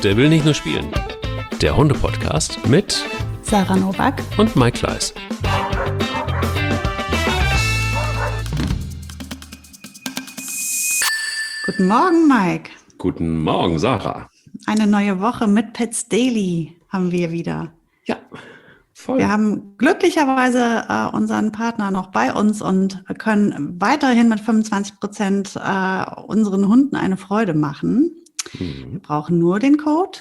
Der will nicht nur spielen. Der Hunde-Podcast mit Sarah Nowak und Mike Kleiss. Guten Morgen, Mike. Guten Morgen, Sarah. Eine neue Woche mit Pets Daily haben wir wieder. Ja, voll. Wir haben glücklicherweise unseren Partner noch bei uns und können weiterhin mit 25% unseren Hunden eine Freude machen. Wir brauchen nur den Code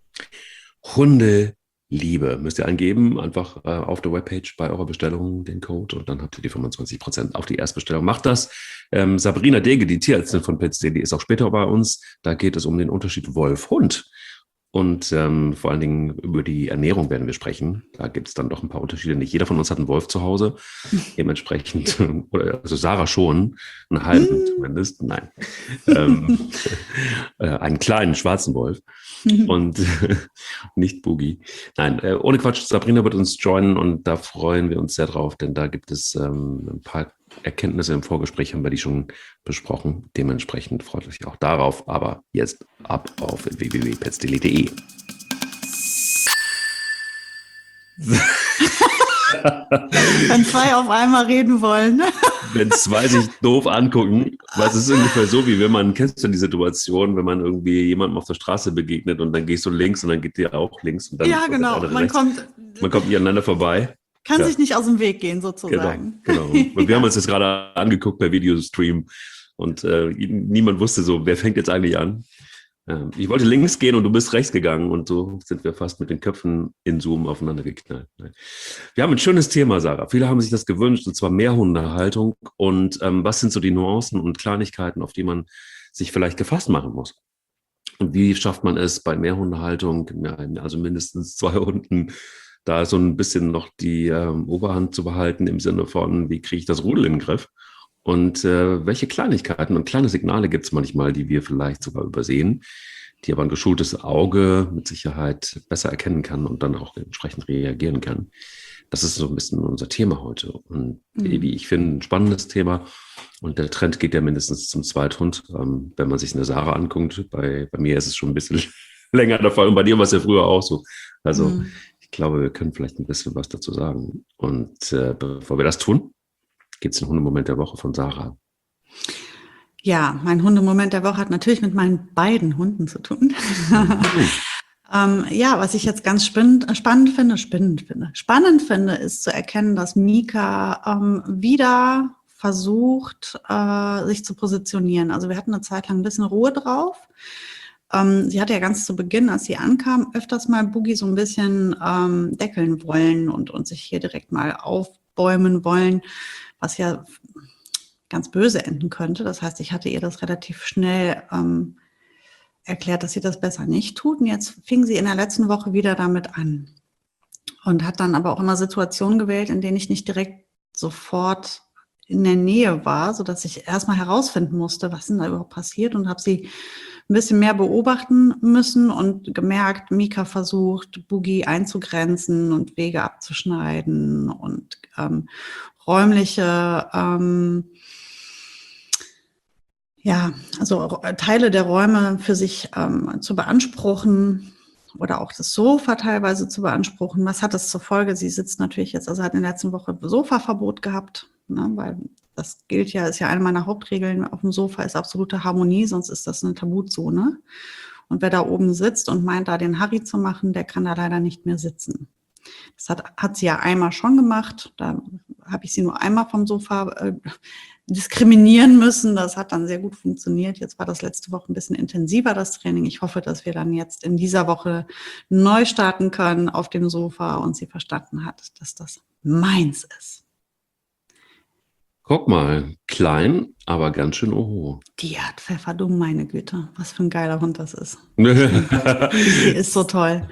Hundeliebe müsst ihr eingeben, einfach auf der Webpage bei eurer Bestellung den Code und dann habt ihr die 25% auf die Erstbestellung. Macht das. Sabrina Dege, die Tierärztin von Pets Daily, ist auch später bei uns. Da geht es um den Unterschied Wolf-Hund. Und vor allen Dingen über die Ernährung werden wir sprechen. Da gibt es dann doch ein paar Unterschiede. Nicht jeder von uns hat einen Wolf zu Hause. Dementsprechend, also Sarah schon, einen halben zumindest. Nein. Einen kleinen schwarzen Wolf. Und nicht Boogie. Nein, ohne Quatsch, Sabrina wird uns joinen und da freuen wir uns sehr drauf, denn da gibt es ein paar Erkenntnisse im Vorgespräch, haben wir die schon besprochen. Dementsprechend freut euch auch darauf. Aber jetzt ab auf www.petsdaily.de. Wenn zwei auf einmal reden wollen. Wenn zwei sich doof angucken, was ist ungefähr so, wie wenn man, kennst du die Situation, wenn man irgendwie jemandem auf der Straße begegnet und dann gehst du links und dann geht der auch links. Und dann Ja, genau. Man kommt nicht aneinander vorbei. Kann sich nicht aus dem Weg gehen, sozusagen. Genau. Und wir haben uns jetzt gerade angeguckt per Videostream und niemand wusste so, wer fängt jetzt eigentlich an. Ich wollte links gehen und du bist rechts gegangen und so sind wir fast mit den Köpfen in Zoom aufeinander geknallt. Wir haben ein schönes Thema, Sarah. Viele haben sich das gewünscht, und zwar Mehrhundehaltung. Und was sind so die Nuancen und Kleinigkeiten, auf die man sich vielleicht gefasst machen muss? Und wie schafft man es bei Mehrhundehaltung, also mindestens 2 Hunden, da so ein bisschen noch die Oberhand zu behalten im Sinne von, wie kriege ich das Rudel in den Griff? Und welche Kleinigkeiten und kleine Signale gibt es manchmal, die wir vielleicht sogar übersehen, die aber ein geschultes Auge mit Sicherheit besser erkennen kann und dann auch entsprechend reagieren kann. Das ist so ein bisschen unser Thema heute. Und wie ich finde, ein spannendes Thema. Und der Trend geht ja mindestens zum Zweithund. Wenn man sich eine Sarah anguckt, bei mir ist es schon ein bisschen länger der Fall. Und bei dir war es ja früher auch so. Also ich glaube, wir können vielleicht ein bisschen was dazu sagen. Und bevor wir das tun, gibt es einen Hundemoment der Woche von Sarah. Ja, mein Hundemoment der Woche hat natürlich mit meinen beiden Hunden zu tun. Was ich jetzt ganz spannend finde, ist zu erkennen, dass Mika wieder versucht, sich zu positionieren. Also wir hatten eine Zeit lang ein bisschen Ruhe drauf. Sie hatte ja ganz zu Beginn, als sie ankam, öfters mal Boogie so ein bisschen deckeln wollen und sich hier direkt mal aufbäumen wollen, was ja ganz böse enden könnte. Das heißt, ich hatte ihr das relativ schnell erklärt, dass sie das besser nicht tut. Und jetzt fing sie in der letzten Woche wieder damit an und hat dann aber auch immer Situationen gewählt, in denen ich nicht direkt sofort in der Nähe war, sodass ich erstmal herausfinden musste, was denn da überhaupt passiert, und habe sie ein bisschen mehr beobachten müssen und gemerkt, Mika versucht, Boogie einzugrenzen und Wege abzuschneiden und räumliche, also Teile der Räume für sich zu beanspruchen oder auch das Sofa teilweise zu beanspruchen. Was hat das zur Folge? Sie sitzt natürlich jetzt, also hat in der letzten Woche Sofaverbot gehabt, ne, weil das gilt ja, ist ja eine meiner Hauptregeln, auf dem Sofa ist absolute Harmonie, sonst ist das eine Tabuzone. Und wer da oben sitzt und meint, da den Harry zu machen, der kann da leider nicht mehr sitzen. Das hat sie ja einmal schon gemacht. Da habe ich sie nur einmal vom Sofa diskriminieren müssen. Das hat dann sehr gut funktioniert. Jetzt war das letzte Woche ein bisschen intensiver, das Training. Ich hoffe, dass wir dann jetzt in dieser Woche neu starten können auf dem Sofa und sie verstanden hat, dass das meins ist. Guck mal, klein, aber ganz schön oho. Die hat Pfeffer, du meine Güte. Was für ein geiler Hund das ist. Die ist so toll.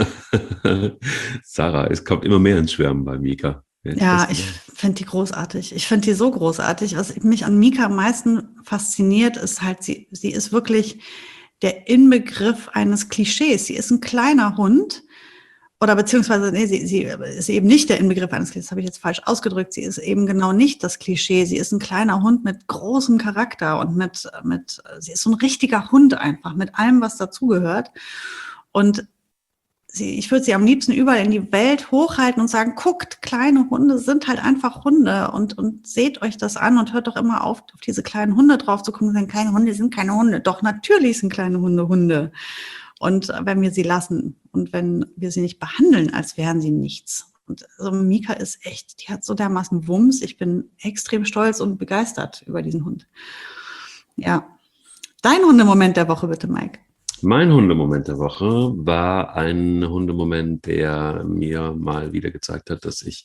Sarah, es kommt immer mehr ins Schwärmen bei Mika. Ja, ich finde die großartig. Ich finde die so großartig. Was mich an Mika am meisten fasziniert, ist halt, sie ist wirklich der Inbegriff eines Klischees. Sie ist ein kleiner Hund. Oder beziehungsweise, nee, sie ist eben nicht der Inbegriff eines Klischees, das habe ich jetzt falsch ausgedrückt. Sie ist eben genau nicht das Klischee. Sie ist ein kleiner Hund mit großem Charakter und sie ist so ein richtiger Hund einfach, mit allem, was dazugehört. Und ich würde sie am liebsten überall in die Welt hochhalten und sagen, guckt, kleine Hunde sind halt einfach Hunde und seht euch das an und hört doch immer auf diese kleinen Hunde drauf zu gucken und sagen, kleine Hunde sind keine Hunde. Doch, natürlich sind kleine Hunde Hunde. Und wenn wir sie lassen und wenn wir sie nicht behandeln, als wären sie nichts. Und also Mika ist echt, die hat so dermaßen Wumms. Ich bin extrem stolz und begeistert über diesen Hund. Ja. Dein Hundemoment der Woche bitte, Mike. Mein Hundemoment der Woche war ein Hundemoment, der mir mal wieder gezeigt hat, dass ich,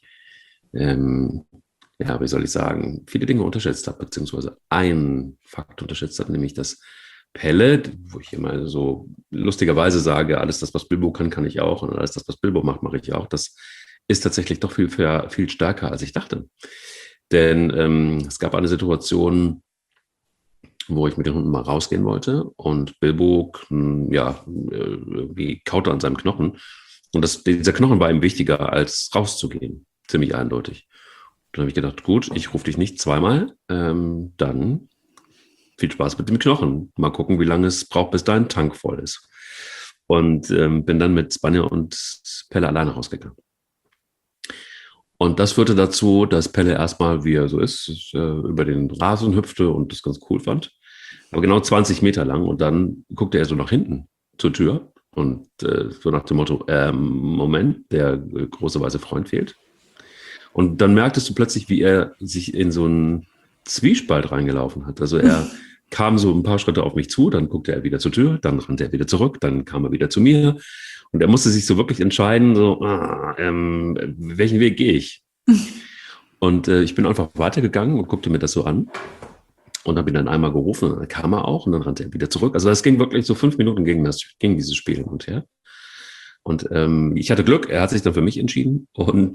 wie soll ich sagen, viele Dinge unterschätzt habe, beziehungsweise einen Fakt unterschätzt habe, nämlich das Pelle, wo ich immer so lustigerweise sage, alles das, was Bilbo kann, kann ich auch und alles das, was Bilbo macht, mache ich auch. Das ist tatsächlich doch viel stärker, als ich dachte. Denn es gab eine Situation, wo ich mit den Hunden mal rausgehen wollte und Bilbo, irgendwie kaute an seinem Knochen. Und dieser Knochen war ihm wichtiger, als rauszugehen. Ziemlich eindeutig. Dann habe ich gedacht, gut, ich rufe dich nicht zweimal, dann viel Spaß mit dem Knochen. Mal gucken, wie lange es braucht, bis dein Tank voll ist. Und bin dann mit Spanier und Pelle alleine rausgegangen. Und das führte dazu, dass Pelle erstmal, wie er so ist, über den Rasen hüpfte und das ganz cool fand. Aber genau 20 Meter lang. Und dann guckte er so nach hinten zur Tür und so nach dem Motto, Moment, der große weiße Freund fehlt. Und dann merktest du plötzlich, wie er sich in so einen Zwiespalt reingelaufen hat. Also er kam so ein paar Schritte auf mich zu, dann guckte er wieder zur Tür, dann rannte er wieder zurück, dann kam er wieder zu mir. Und er musste sich so wirklich entscheiden, welchen Weg gehe ich? Und ich bin einfach weitergegangen und guckte mir das so an. Und habe ihn dann einmal gerufen, und dann kam er auch und dann rannte er wieder zurück. Also das ging wirklich so 5 Minuten ging dieses Spiel hin und her. Und ich hatte Glück, er hat sich dann für mich entschieden.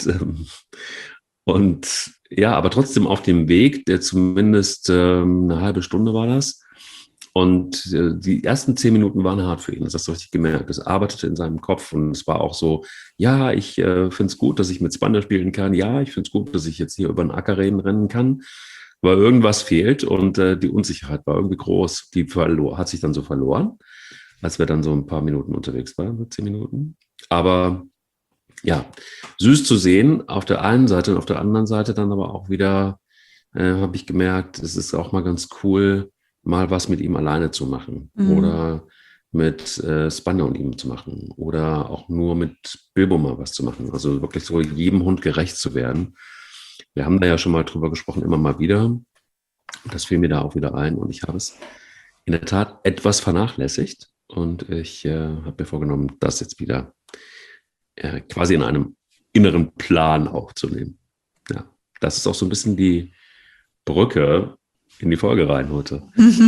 Und ja, aber trotzdem auf dem Weg, der zumindest eine halbe Stunde war das. Und die ersten 10 Minuten waren hart für ihn. Das hast du richtig gemerkt. Es arbeitete in seinem Kopf und es war auch so, ja, ich finde es gut, dass ich mit Spanner spielen kann. Ja, ich finde es gut, dass ich jetzt hier über den Acker rennen kann. Weil irgendwas fehlt und die Unsicherheit war irgendwie groß. Die hat sich dann so verloren, als wir dann so ein paar Minuten unterwegs waren, so 10 Minuten. Aber ja, süß zu sehen auf der einen Seite und auf der anderen Seite dann aber auch wieder, habe ich gemerkt, es ist auch mal ganz cool, mal was mit ihm alleine zu machen oder mit Spanner und ihm zu machen oder auch nur mit Bilbo mal was zu machen. Also wirklich so jedem Hund gerecht zu werden. Wir haben da ja schon mal drüber gesprochen, immer mal wieder. Das fiel mir da auch wieder ein und ich habe es in der Tat etwas vernachlässigt und ich habe mir vorgenommen, das jetzt wieder quasi in einem inneren Plan aufzunehmen. Ja, das ist auch so ein bisschen die Brücke in die Folge rein heute.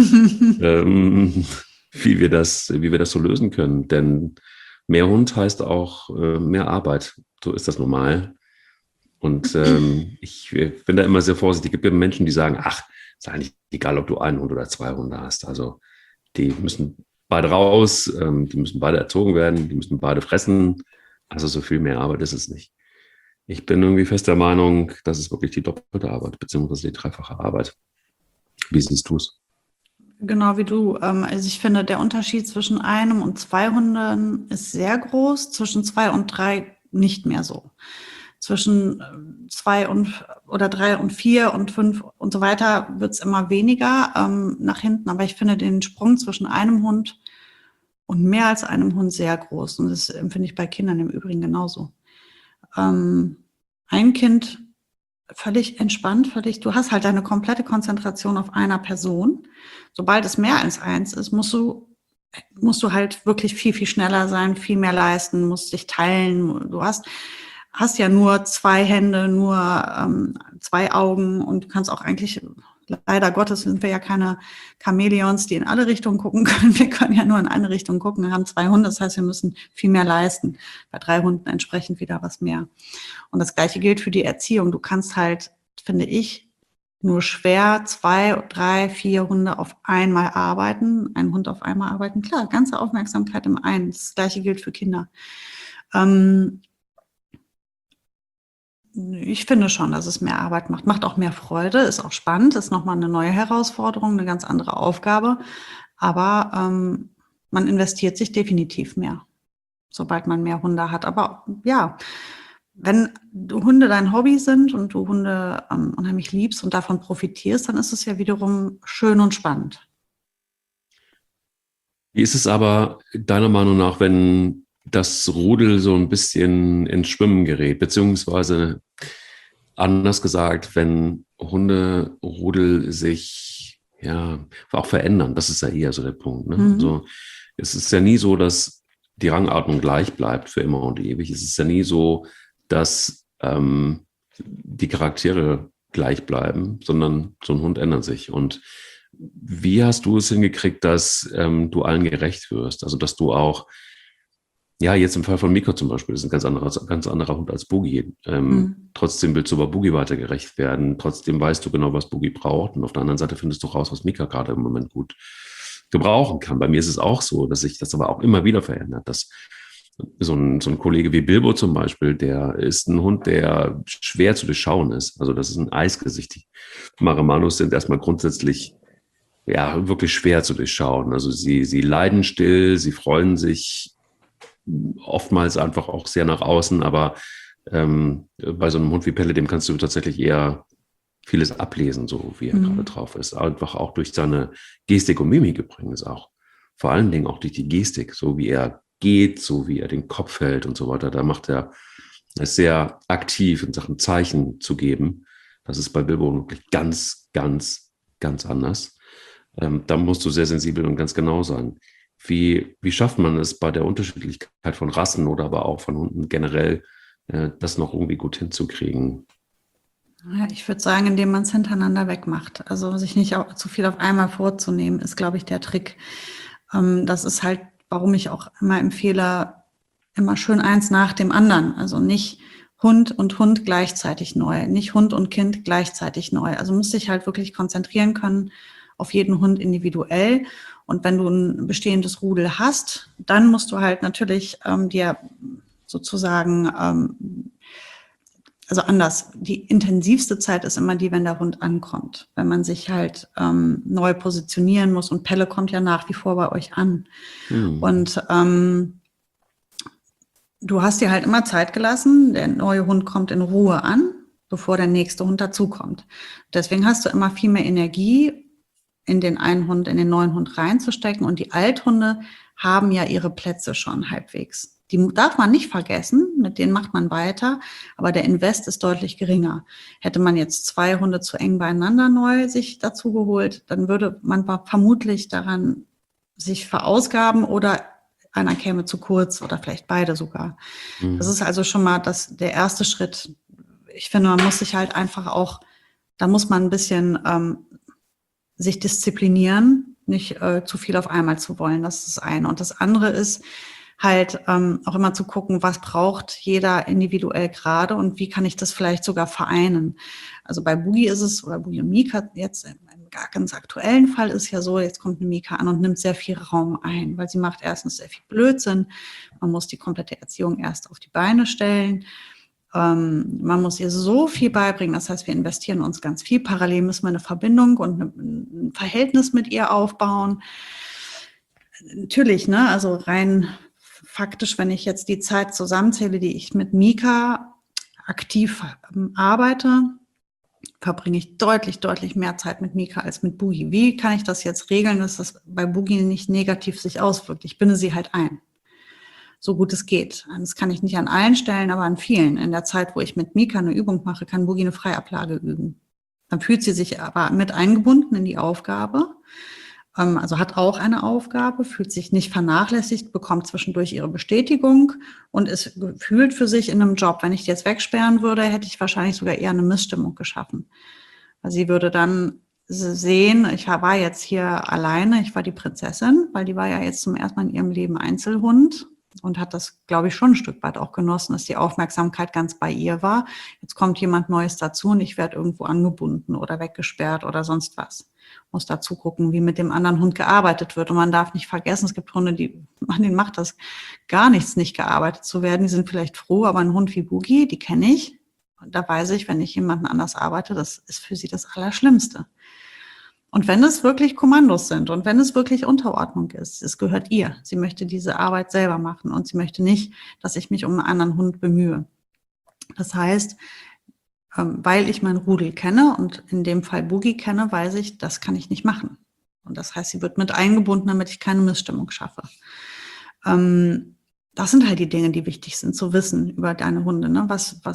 Wie wir das so lösen können. Denn mehr Hund heißt auch mehr Arbeit. So ist das normal. Und ich bin da immer sehr vorsichtig. Es gibt ja Menschen, die sagen, ach, ist eigentlich egal, ob du einen Hund oder 2 Hunde hast. Also die müssen beide raus, die müssen beide erzogen werden, die müssen beide fressen. Also so viel mehr Arbeit ist es nicht. Ich bin irgendwie fest der Meinung, das ist wirklich die doppelte Arbeit, beziehungsweise die 3-fache Arbeit. Wie siehst du es? Genau wie du. Also ich finde, der Unterschied zwischen 1 und 2 Hunden ist sehr groß, zwischen 2 und 3 nicht mehr so. Zwischen 2 oder 3 und 4 und 5 und so weiter wird es immer weniger nach hinten. Aber ich finde den Sprung zwischen einem Hund und mehr als einem Hund sehr groß. Und das empfinde ich bei Kindern im Übrigen genauso. Ein Kind völlig entspannt, du hast halt deine komplette Konzentration auf einer Person. Sobald es mehr als 1 ist, musst du halt wirklich viel, viel schneller sein, viel mehr leisten, musst dich teilen. Du hast ja nur 2 Hände, nur 2 Augen und du kannst auch eigentlich, leider Gottes sind wir ja keine Chamäleons, die in alle Richtungen gucken können. Wir können ja nur in eine Richtung gucken. Wir haben 2 Hunde, das heißt, wir müssen viel mehr leisten. Bei 3 Hunden entsprechend wieder was mehr. Und das Gleiche gilt für die Erziehung. Du kannst halt, finde ich, nur schwer 2, 3, 4 Hunde auf einmal arbeiten, einen Hund auf einmal arbeiten. Klar, ganze Aufmerksamkeit im einen. Das Gleiche gilt für Kinder. Ich finde schon, dass es mehr Arbeit macht auch mehr Freude, ist auch spannend, ist nochmal eine neue Herausforderung, eine ganz andere Aufgabe. Aber man investiert sich definitiv mehr. sobald man mehr Hunde hat. Aber ja, wenn Hunde dein Hobby sind und du Hunde unheimlich liebst und davon profitierst, dann ist es ja wiederum schön und spannend. Wie ist es aber deiner Meinung nach, wenn das Rudel so ein bisschen ins Schwimmen gerät, beziehungsweise anders gesagt, wenn Hunderudel sich ja auch verändern? Das ist ja eher so der Punkt. Ne? Also es ist ja nie so, dass die Rangordnung gleich bleibt für immer und ewig. Es ist ja nie so, dass die Charaktere gleich bleiben, sondern so ein Hund ändert sich. Und wie hast du es hingekriegt, dass du allen gerecht wirst? Also, dass du auch, ja, jetzt im Fall von Miko zum Beispiel, das ist ein ganz anderer Hund als Boogie. Trotzdem willst du aber Boogie weiter gerecht werden. Trotzdem weißt du genau, was Boogie braucht. Und auf der anderen Seite findest du raus, was Mika gerade im Moment gut gebrauchen kann. Bei mir ist es auch so, dass sich das aber auch immer wieder verändert. Dass so ein Kollege wie Bilbo zum Beispiel, der ist ein Hund, der schwer zu durchschauen ist. Also das ist ein Eisgesicht. Die Maramanos sind erstmal grundsätzlich ja wirklich schwer zu durchschauen. Also sie leiden still, sie freuen sich oftmals einfach auch sehr nach außen, aber bei so einem Hund wie Pelle, dem kannst du tatsächlich eher vieles ablesen, so wie er gerade drauf ist. Einfach auch durch seine Gestik und Mimik übrigens auch. Vor allen Dingen auch durch die Gestik, so wie er geht, so wie er den Kopf hält und so weiter. Da er ist sehr aktiv in Sachen Zeichen zu geben. Das ist bei Bilbo wirklich ganz, ganz, ganz anders. Da musst du sehr sensibel und ganz genau sein. Wie schafft man es bei der Unterschiedlichkeit von Rassen oder aber auch von Hunden generell, das noch irgendwie gut hinzukriegen? Ja, ich würde sagen, indem man es hintereinander wegmacht. Also sich nicht auch zu viel auf einmal vorzunehmen, ist, glaube ich, der Trick. Das ist halt, warum ich auch immer empfehle, immer schön eins nach dem anderen. Also nicht Hund und Hund gleichzeitig neu, nicht Hund und Kind gleichzeitig neu. Also musst dich halt wirklich konzentrieren können auf jeden Hund individuell. Und wenn du ein bestehendes Rudel hast, dann musst du halt natürlich dir sozusagen also anders, die intensivste Zeit ist immer die, wenn der Hund ankommt, wenn man sich halt neu positionieren muss, und Pelle kommt ja nach wie vor bei euch an. Und du hast dir halt immer Zeit gelassen, der neue Hund kommt in Ruhe an, bevor der nächste Hund dazukommt. Deswegen hast du immer viel mehr Energie, in den einen Hund, in den neuen Hund reinzustecken, und die Althunde haben ja ihre Plätze schon halbwegs. Die darf man nicht vergessen, mit denen macht man weiter, aber der Invest ist deutlich geringer. Hätte man jetzt 2 Hunde zu eng beieinander neu sich dazu geholt, dann würde man vermutlich daran sich verausgaben oder einer käme zu kurz oder vielleicht beide sogar. Das ist also schon mal der erste Schritt. Ich finde, man muss sich halt einfach auch, da muss man ein bisschen sich disziplinieren, nicht zu viel auf einmal zu wollen. Das ist das eine. Und das andere ist halt auch immer zu gucken, was braucht jeder individuell gerade und wie kann ich das vielleicht sogar vereinen. Also bei Boogie ist es, oder Boogie und Mika jetzt im ganz aktuellen Fall ist ja so, jetzt kommt eine Mika an und nimmt sehr viel Raum ein, weil sie macht erstens sehr viel Blödsinn. Man muss die komplette Erziehung erst auf die Beine stellen. Man muss ihr so viel beibringen. Das heißt, wir investieren uns ganz viel. Parallel müssen wir eine Verbindung und ein Verhältnis mit ihr aufbauen. Natürlich, ne, also rein faktisch, wenn ich jetzt die Zeit zusammenzähle, die ich mit Mika aktiv arbeite, verbringe ich deutlich, deutlich mehr Zeit mit Mika als mit Boogie. Wie kann ich das jetzt regeln, dass das bei Boogie nicht negativ sich auswirkt? Ich binde sie halt ein, so gut es geht. Das kann ich nicht an allen Stellen, aber an vielen. In der Zeit, wo ich mit Mika eine Übung mache, kann Boogie eine Freiablage üben. Dann fühlt sie sich aber mit eingebunden in die Aufgabe. Also hat auch eine Aufgabe, fühlt sich nicht vernachlässigt, bekommt zwischendurch ihre Bestätigung und ist gefühlt für sich in einem Job. Wenn ich die jetzt wegsperren würde, hätte ich wahrscheinlich sogar eher eine Missstimmung geschaffen. Weil sie würde dann sehen, ich war jetzt hier alleine, ich war die Prinzessin, weil die war ja jetzt zum ersten Mal in ihrem Leben Einzelhund und hat das, glaube ich, schon ein Stück weit auch genossen, dass die Aufmerksamkeit ganz bei ihr war. Jetzt kommt jemand Neues dazu und ich werde irgendwo angebunden oder weggesperrt oder sonst was. Muss dazu gucken, wie mit dem anderen Hund gearbeitet wird. Und man darf nicht vergessen, es gibt Hunde, denen macht das gar nichts, nicht gearbeitet zu werden. Die sind vielleicht froh, aber ein Hund wie Boogie, die kenne ich. Und da weiß ich, wenn ich jemanden anders arbeite, das ist für sie das Allerschlimmste. Und wenn es wirklich Kommandos sind und wenn es wirklich Unterordnung ist, es gehört ihr. Sie möchte diese Arbeit selber machen und sie möchte nicht, dass ich mich um einen anderen Hund bemühe. Das heißt, weil ich mein Rudel kenne und in dem Fall Boogie kenne, weiß ich, das kann ich nicht machen. Und das heißt, sie wird mit eingebunden, damit ich keine Missstimmung schaffe. Das sind halt die Dinge, die wichtig sind zu wissen über deine Hunde. Ne?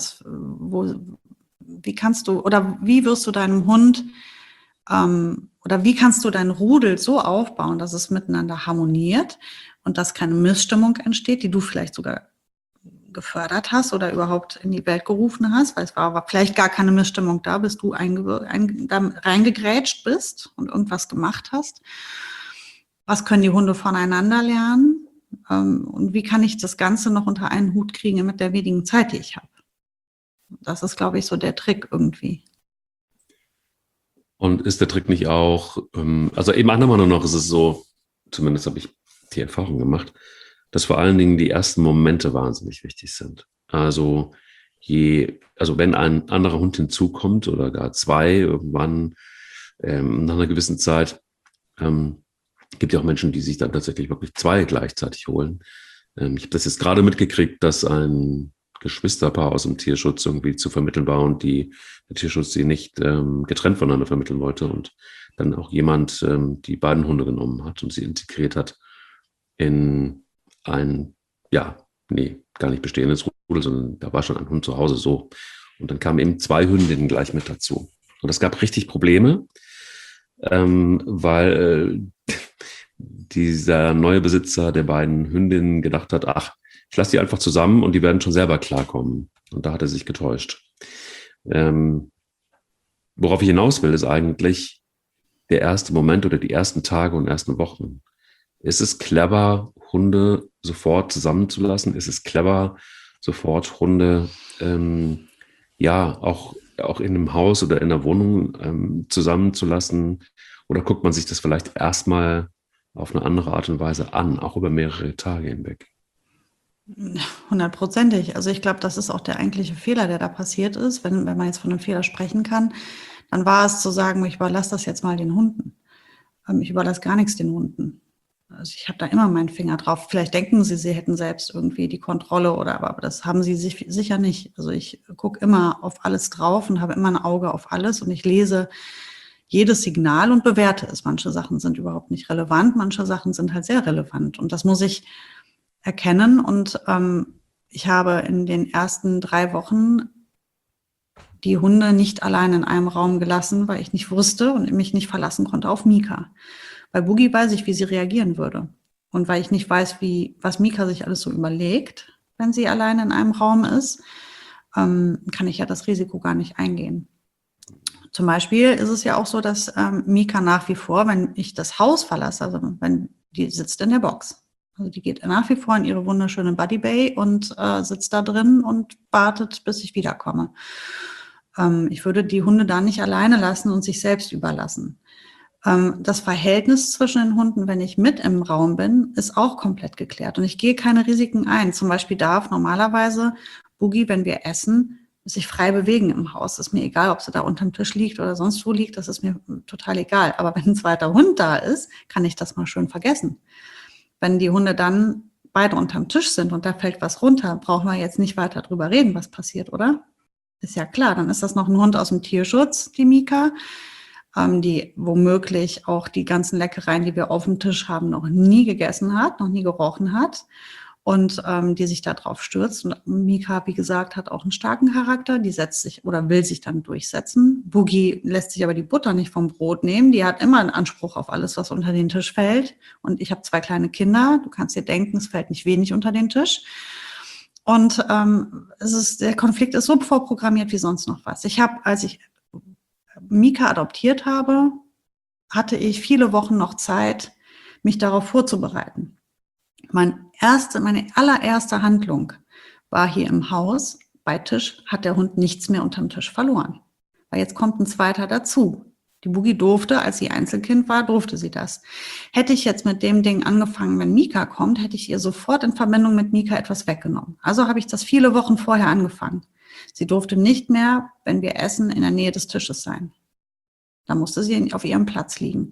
Wie kannst du oder wie wirst du deinem Hund oder wie kannst du dein Rudel so aufbauen, dass es miteinander harmoniert und dass keine Missstimmung entsteht, die du vielleicht sogar gefördert hast oder überhaupt in die Welt gerufen hast, weil es war vielleicht gar keine Missstimmung da, bis du da reingegrätscht bist und irgendwas gemacht hast. Was können die Hunde voneinander lernen? Und wie kann ich das Ganze noch unter einen Hut kriegen mit der wenigen Zeit, die ich habe? Das ist, glaube ich, so der Trick irgendwie. Und ist der Trick nicht auch, also eben meiner Meinung nach ist es so, zumindest habe ich die Erfahrung gemacht, dass vor allen Dingen die ersten Momente wahnsinnig wichtig sind. Also wenn ein anderer Hund hinzukommt oder gar zwei irgendwann nach einer gewissen Zeit, gibt ja auch Menschen, die sich dann tatsächlich wirklich zwei gleichzeitig holen. Ich habe das jetzt gerade mitgekriegt, dass ein Geschwisterpaar aus dem Tierschutz irgendwie zu vermitteln war und der Tierschutz sie nicht getrennt voneinander vermitteln wollte und dann auch jemand die beiden Hunde genommen hat und sie integriert hat in ein, gar nicht bestehendes Rudel, sondern da war schon ein Hund zu Hause so. Und dann kamen eben zwei Hündinnen gleich mit dazu. Und es gab richtig Probleme, weil dieser neue Besitzer der beiden Hündinnen gedacht hat, ach, ich lasse die einfach zusammen und die werden schon selber klarkommen. Und da hat er sich getäuscht. Worauf ich hinaus will, ist eigentlich der erste Moment oder die ersten Tage und ersten Wochen. Ist es clever, Hunde sofort zusammenzulassen? Ist es clever, sofort Hunde auch in einem Haus oder in einer Wohnung zusammenzulassen? Oder guckt man sich das vielleicht erstmal auf eine andere Art und Weise an, auch über mehrere Tage hinweg? 100%. Also ich glaube, das ist auch der eigentliche Fehler, der da passiert ist. Wenn man jetzt von einem Fehler sprechen kann, dann war es zu sagen, ich überlasse das jetzt mal den Hunden. Ich überlasse gar nichts den Hunden. Also ich habe da immer meinen Finger drauf. Vielleicht denken sie hätten selbst irgendwie die Kontrolle aber das haben sie sicher nicht. Also ich gucke immer auf alles drauf und habe immer ein Auge auf alles und ich lese jedes Signal und bewerte es. Manche Sachen sind überhaupt nicht relevant, manche Sachen sind halt sehr relevant und das muss ich erkennen und ich habe in den ersten 3 Wochen die Hunde nicht allein in einem Raum gelassen, weil ich nicht wusste und mich nicht verlassen konnte auf Mika. Bei Boogie weiß ich, wie sie reagieren würde. Und weil ich nicht weiß, was Mika sich alles so überlegt, wenn sie allein in einem Raum ist, kann ich ja das Risiko gar nicht eingehen. Zum Beispiel ist es ja auch so, dass Mika nach wie vor, wenn ich das Haus verlasse, also wenn die sitzt in der Box. Also die geht nach wie vor in ihre wunderschöne Buddy Bay und sitzt da drin und wartet, bis ich wiederkomme. Ich würde die Hunde da nicht alleine lassen und sich selbst überlassen. Das Verhältnis zwischen den Hunden, wenn ich mit im Raum bin, ist auch komplett geklärt. Und ich gehe keine Risiken ein. Zum Beispiel darf normalerweise Boogie, wenn wir essen, sich frei bewegen im Haus. Das ist mir egal, ob sie da unterm Tisch liegt oder sonst wo liegt. Das ist mir total egal. Aber wenn ein zweiter Hund da ist, kann ich das mal schön vergessen. Wenn die Hunde dann beide unterm Tisch sind und da fällt was runter, brauchen wir jetzt nicht weiter drüber reden, was passiert, oder? Ist ja klar, dann ist das noch ein Hund aus dem Tierschutz, die Mika, die womöglich auch die ganzen Leckereien, die wir auf dem Tisch haben, noch nie gegessen hat, noch nie gerochen hat und die sich da drauf stürzt. Und Mika, wie gesagt, hat auch einen starken Charakter, die setzt sich oder will sich dann durchsetzen. Boogie lässt sich aber die Butter nicht vom Brot nehmen, die hat immer einen Anspruch auf alles, was unter den Tisch fällt. Und ich habe 2 kleine Kinder, du kannst dir denken, es fällt nicht wenig unter den Tisch. Und der Konflikt ist so vorprogrammiert wie sonst noch was. Als ich Mika adoptiert habe, hatte ich viele Wochen noch Zeit, mich darauf vorzubereiten. Meine allererste Handlung war hier im Haus, bei Tisch hat der Hund nichts mehr unterm Tisch verloren. Weil jetzt kommt ein zweiter dazu. Die Boogie durfte, als sie Einzelkind war, durfte sie das. Hätte ich jetzt mit dem Ding angefangen, wenn Mika kommt, hätte ich ihr sofort in Verbindung mit Mika etwas weggenommen. Also habe ich das viele Wochen vorher angefangen. Sie durfte nicht mehr, wenn wir essen, in der Nähe des Tisches sein. Da musste sie auf ihrem Platz liegen.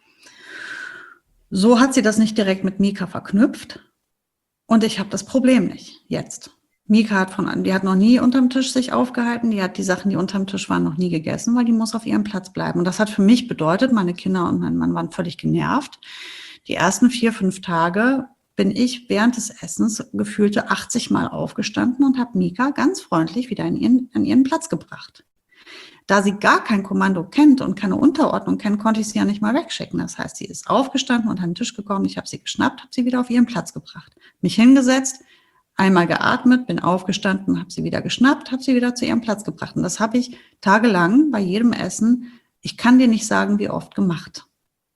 So hat sie das nicht direkt mit Mika verknüpft. Und ich habe das Problem nicht jetzt. Mika die hat noch nie unterm Tisch sich aufgehalten. Die hat die Sachen, die unterm Tisch waren, noch nie gegessen, weil die muss auf ihrem Platz bleiben. Und das hat für mich bedeutet, meine Kinder und mein Mann waren völlig genervt. Die ersten 4, 5 Tage bin ich während des Essens gefühlte 80 Mal aufgestanden und habe Mika ganz freundlich wieder an ihren Platz gebracht. Da sie gar kein Kommando kennt und keine Unterordnung kennt, konnte ich sie ja nicht mal wegschicken. Das heißt, sie ist aufgestanden und an den Tisch gekommen. Ich habe sie geschnappt, habe sie wieder auf ihren Platz gebracht. Mich hingesetzt, einmal geatmet, bin aufgestanden, habe sie wieder geschnappt, habe sie wieder zu ihrem Platz gebracht. Und das habe ich tagelang bei jedem Essen, ich kann dir nicht sagen, wie oft gemacht.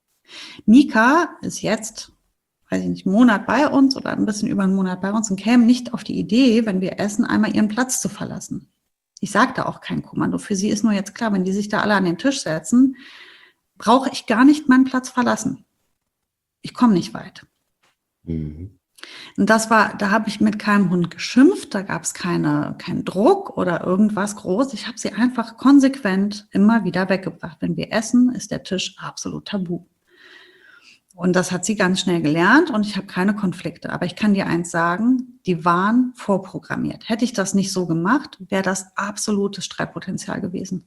Mika ist jetzt, weiß ich nicht, einen Monat bei uns oder ein bisschen über einen Monat bei uns und käme nicht auf die Idee, wenn wir essen, einmal ihren Platz zu verlassen. Ich sage da auch kein Kommando. Für sie ist nur jetzt klar, wenn die sich da alle an den Tisch setzen, brauche ich gar nicht meinen Platz verlassen. Ich komme nicht weit. Mhm. Und da habe ich mit keinem Hund geschimpft, da gab es keinen Druck oder irgendwas groß. Ich habe sie einfach konsequent immer wieder weggebracht. Wenn wir essen, ist der Tisch absolut tabu. Und das hat sie ganz schnell gelernt und ich habe keine Konflikte. Aber ich kann dir eins sagen, die waren vorprogrammiert. Hätte ich das nicht so gemacht, wäre das absolutes Streitpotenzial gewesen.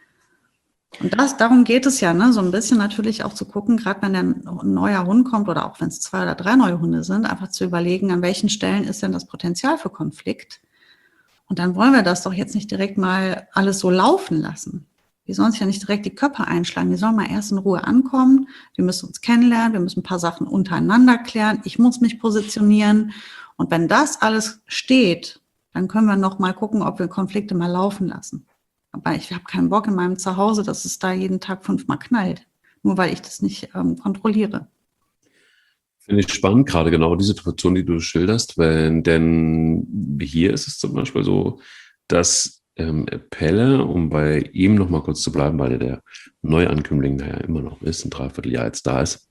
Und darum geht es ja, ne? So ein bisschen natürlich auch zu gucken, gerade wenn ein neuer Hund kommt oder auch wenn es 2 oder 3 neue Hunde sind, einfach zu überlegen, an welchen Stellen ist denn das Potenzial für Konflikt. Und dann wollen wir das doch jetzt nicht direkt mal alles so laufen lassen. Die sollen sich ja nicht direkt die Köpfe einschlagen. Die sollen mal erst in Ruhe ankommen. Wir müssen uns kennenlernen. Wir müssen ein paar Sachen untereinander klären. Ich muss mich positionieren. Und wenn das alles steht, dann können wir noch mal gucken, ob wir Konflikte mal laufen lassen. Aber ich habe keinen Bock in meinem Zuhause, dass es da jeden Tag 5-mal knallt. Nur weil ich das nicht kontrolliere. Finde ich spannend, gerade genau die Situation, die du schilderst. Denn hier ist es zum Beispiel so, dass Pelle, um bei ihm noch mal kurz zu bleiben, weil der Neuankömmling da ja immer noch ist, ein Dreivierteljahr jetzt da ist,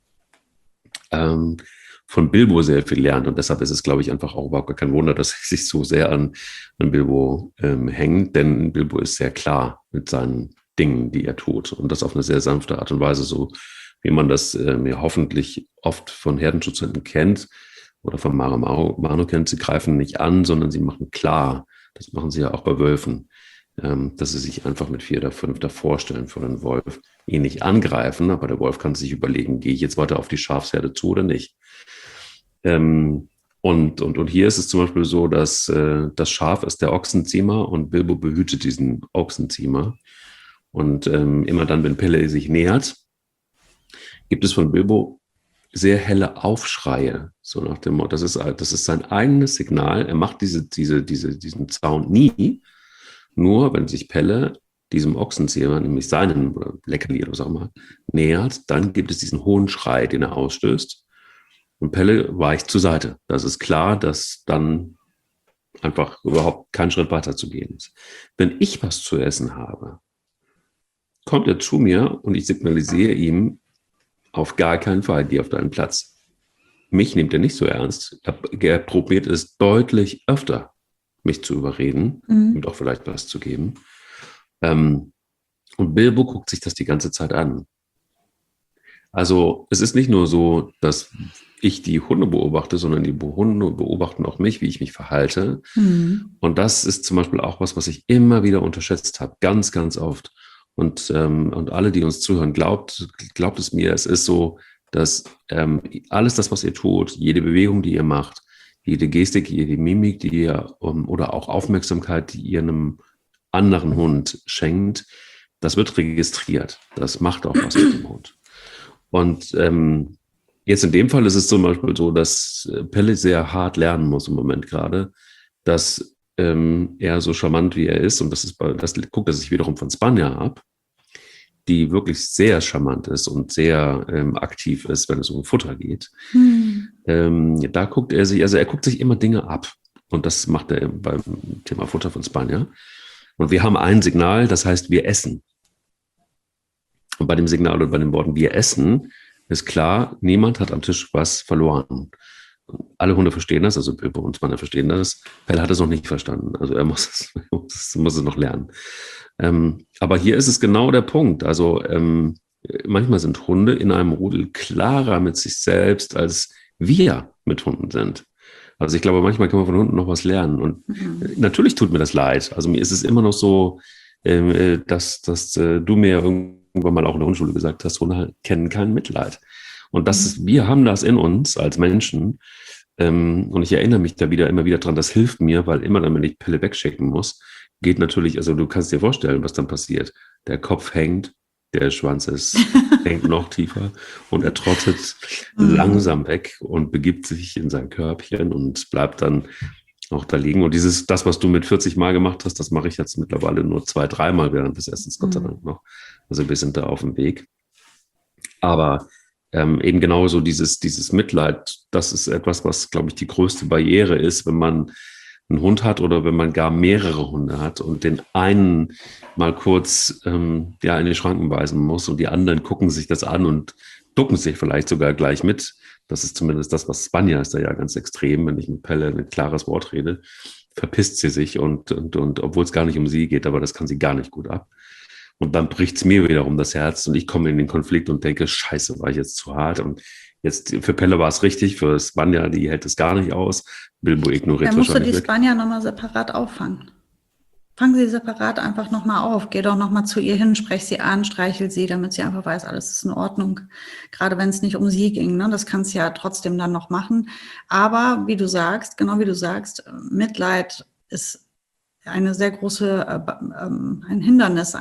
von Bilbo sehr viel lernt. Und deshalb ist es, glaube ich, einfach auch überhaupt gar kein Wunder, dass er sich so sehr an Bilbo hängt. Denn Bilbo ist sehr klar mit seinen Dingen, die er tut. Und das auf eine sehr sanfte Art und Weise, so wie man das hoffentlich oft von Herdenschutzhunden kennt oder von Mano kennt. Sie greifen nicht an, sondern sie machen klar. Das machen sie ja auch bei Wölfen, dass sie sich einfach mit 4 oder 5 davor stellen vor den Wolf, ihn nicht angreifen, aber der Wolf kann sich überlegen, gehe ich jetzt weiter auf die Schafsherde zu oder nicht. Und hier ist es zum Beispiel so, dass das Schaf ist der Ochsenziemer und Bilbo behütet diesen Ochsenziemer. Und immer dann, wenn Pelle sich nähert, gibt es von Bilbo sehr helle Aufschreie, so nach dem Motto, das ist sein eigenes Signal. Er macht diesen Sound nie, nur wenn sich Pelle diesem Ochsenzieher, nämlich seinen oder Leckerli oder was auch immer, nähert, dann gibt es diesen hohen Schrei, den er ausstößt. Und Pelle weicht zur Seite. Das ist klar, dass dann einfach überhaupt kein Schritt weiter zu gehen ist. Wenn ich was zu essen habe, kommt er zu mir und ich signalisiere ihm, auf gar keinen Fall, geh auf deinen Platz. Mich nimmt er nicht so ernst. Er probiert es deutlich öfter, mich zu überreden und auch vielleicht was zu geben. Und Bilbo guckt sich das die ganze Zeit an. Also es ist nicht nur so, dass ich die Hunde beobachte, sondern die Hunde beobachten auch mich, wie ich mich verhalte. Und das ist zum Beispiel auch was ich immer wieder unterschätzt habe, ganz, ganz oft. Und alle, die uns zuhören, glaubt es mir, es ist so, dass alles das, was ihr tut, jede Bewegung, die ihr macht, jede Gestik, jede Mimik, die ihr oder auch Aufmerksamkeit, die ihr einem anderen Hund schenkt, das wird registriert. Das macht auch was mit dem Hund. Und jetzt in dem Fall ist es zum Beispiel so, dass Pelle sehr hart lernen muss im Moment gerade, dass er so charmant wie er ist, und das guckt er sich wiederum von Spanja ab, die wirklich sehr charmant ist und sehr aktiv ist, wenn es um Futter geht. Da guckt er sich immer Dinge ab. Und das macht er beim Thema Futter von Spanja. Und wir haben ein Signal, das heißt, wir essen. Und bei dem Signal oder bei den Worten wir essen, ist klar, niemand hat am Tisch was verloren. Alle Hunde verstehen das, also Bilbo und Spanner verstehen das. Pelle hat es noch nicht verstanden. Also er muss es noch lernen. Aber hier ist es genau der Punkt. Also manchmal sind Hunde in einem Rudel klarer mit sich selbst, als wir mit Hunden sind. Also ich glaube, manchmal kann man von Hunden noch was lernen. Und natürlich tut mir das leid. Also mir ist es immer noch so, dass du mir irgendwann mal auch in der Hundeschule gesagt hast, Hunde kennen kein Mitleid. Und wir haben das in uns als Menschen. Und ich erinnere mich da immer wieder dran, das hilft mir, weil immer dann, wenn ich Pelle wegschicken muss, geht natürlich, also du kannst dir vorstellen, was dann passiert. Der Kopf hängt, der Schwanz hängt noch tiefer und er trottet langsam weg und begibt sich in sein Körbchen und bleibt dann auch da liegen. Und das, was du mit 40 Mal gemacht hast, das mache ich jetzt mittlerweile nur 2, 3 Mal während des Essens, Gott sei Dank noch. Also wir sind da auf dem Weg. Aber eben genauso dieses Mitleid, das ist etwas, was, glaube ich, die größte Barriere ist, wenn man einen Hund hat oder wenn man gar mehrere Hunde hat und den einen mal kurz in die Schranken weisen muss und die anderen gucken sich das an und ducken sich vielleicht sogar gleich mit. Das ist zumindest das, was Spanja ist da ja ganz extrem, wenn ich mit Pelle ein klares Wort rede, verpisst sie sich und obwohl es gar nicht um sie geht, aber das kann sie gar nicht gut ab. Und dann bricht es mir wiederum das Herz und ich komme in den Konflikt und denke, scheiße, war ich jetzt zu hart. Und jetzt für Pelle war es richtig, für Spanja, die hält es gar nicht aus. Bilbo ignoriert wahrscheinlich. Dann musst du die Spanja nochmal separat auffangen. Fangen Sie separat einfach nochmal auf. Geh doch nochmal zu ihr hin, sprech sie an, streichel sie, damit sie einfach weiß, alles ist in Ordnung. Gerade wenn es nicht um sie ging, ne? Das kannst du ja trotzdem dann noch machen. Aber wie du sagst, genau wie du sagst, Mitleid ist eine sehr große, ein Hindernis,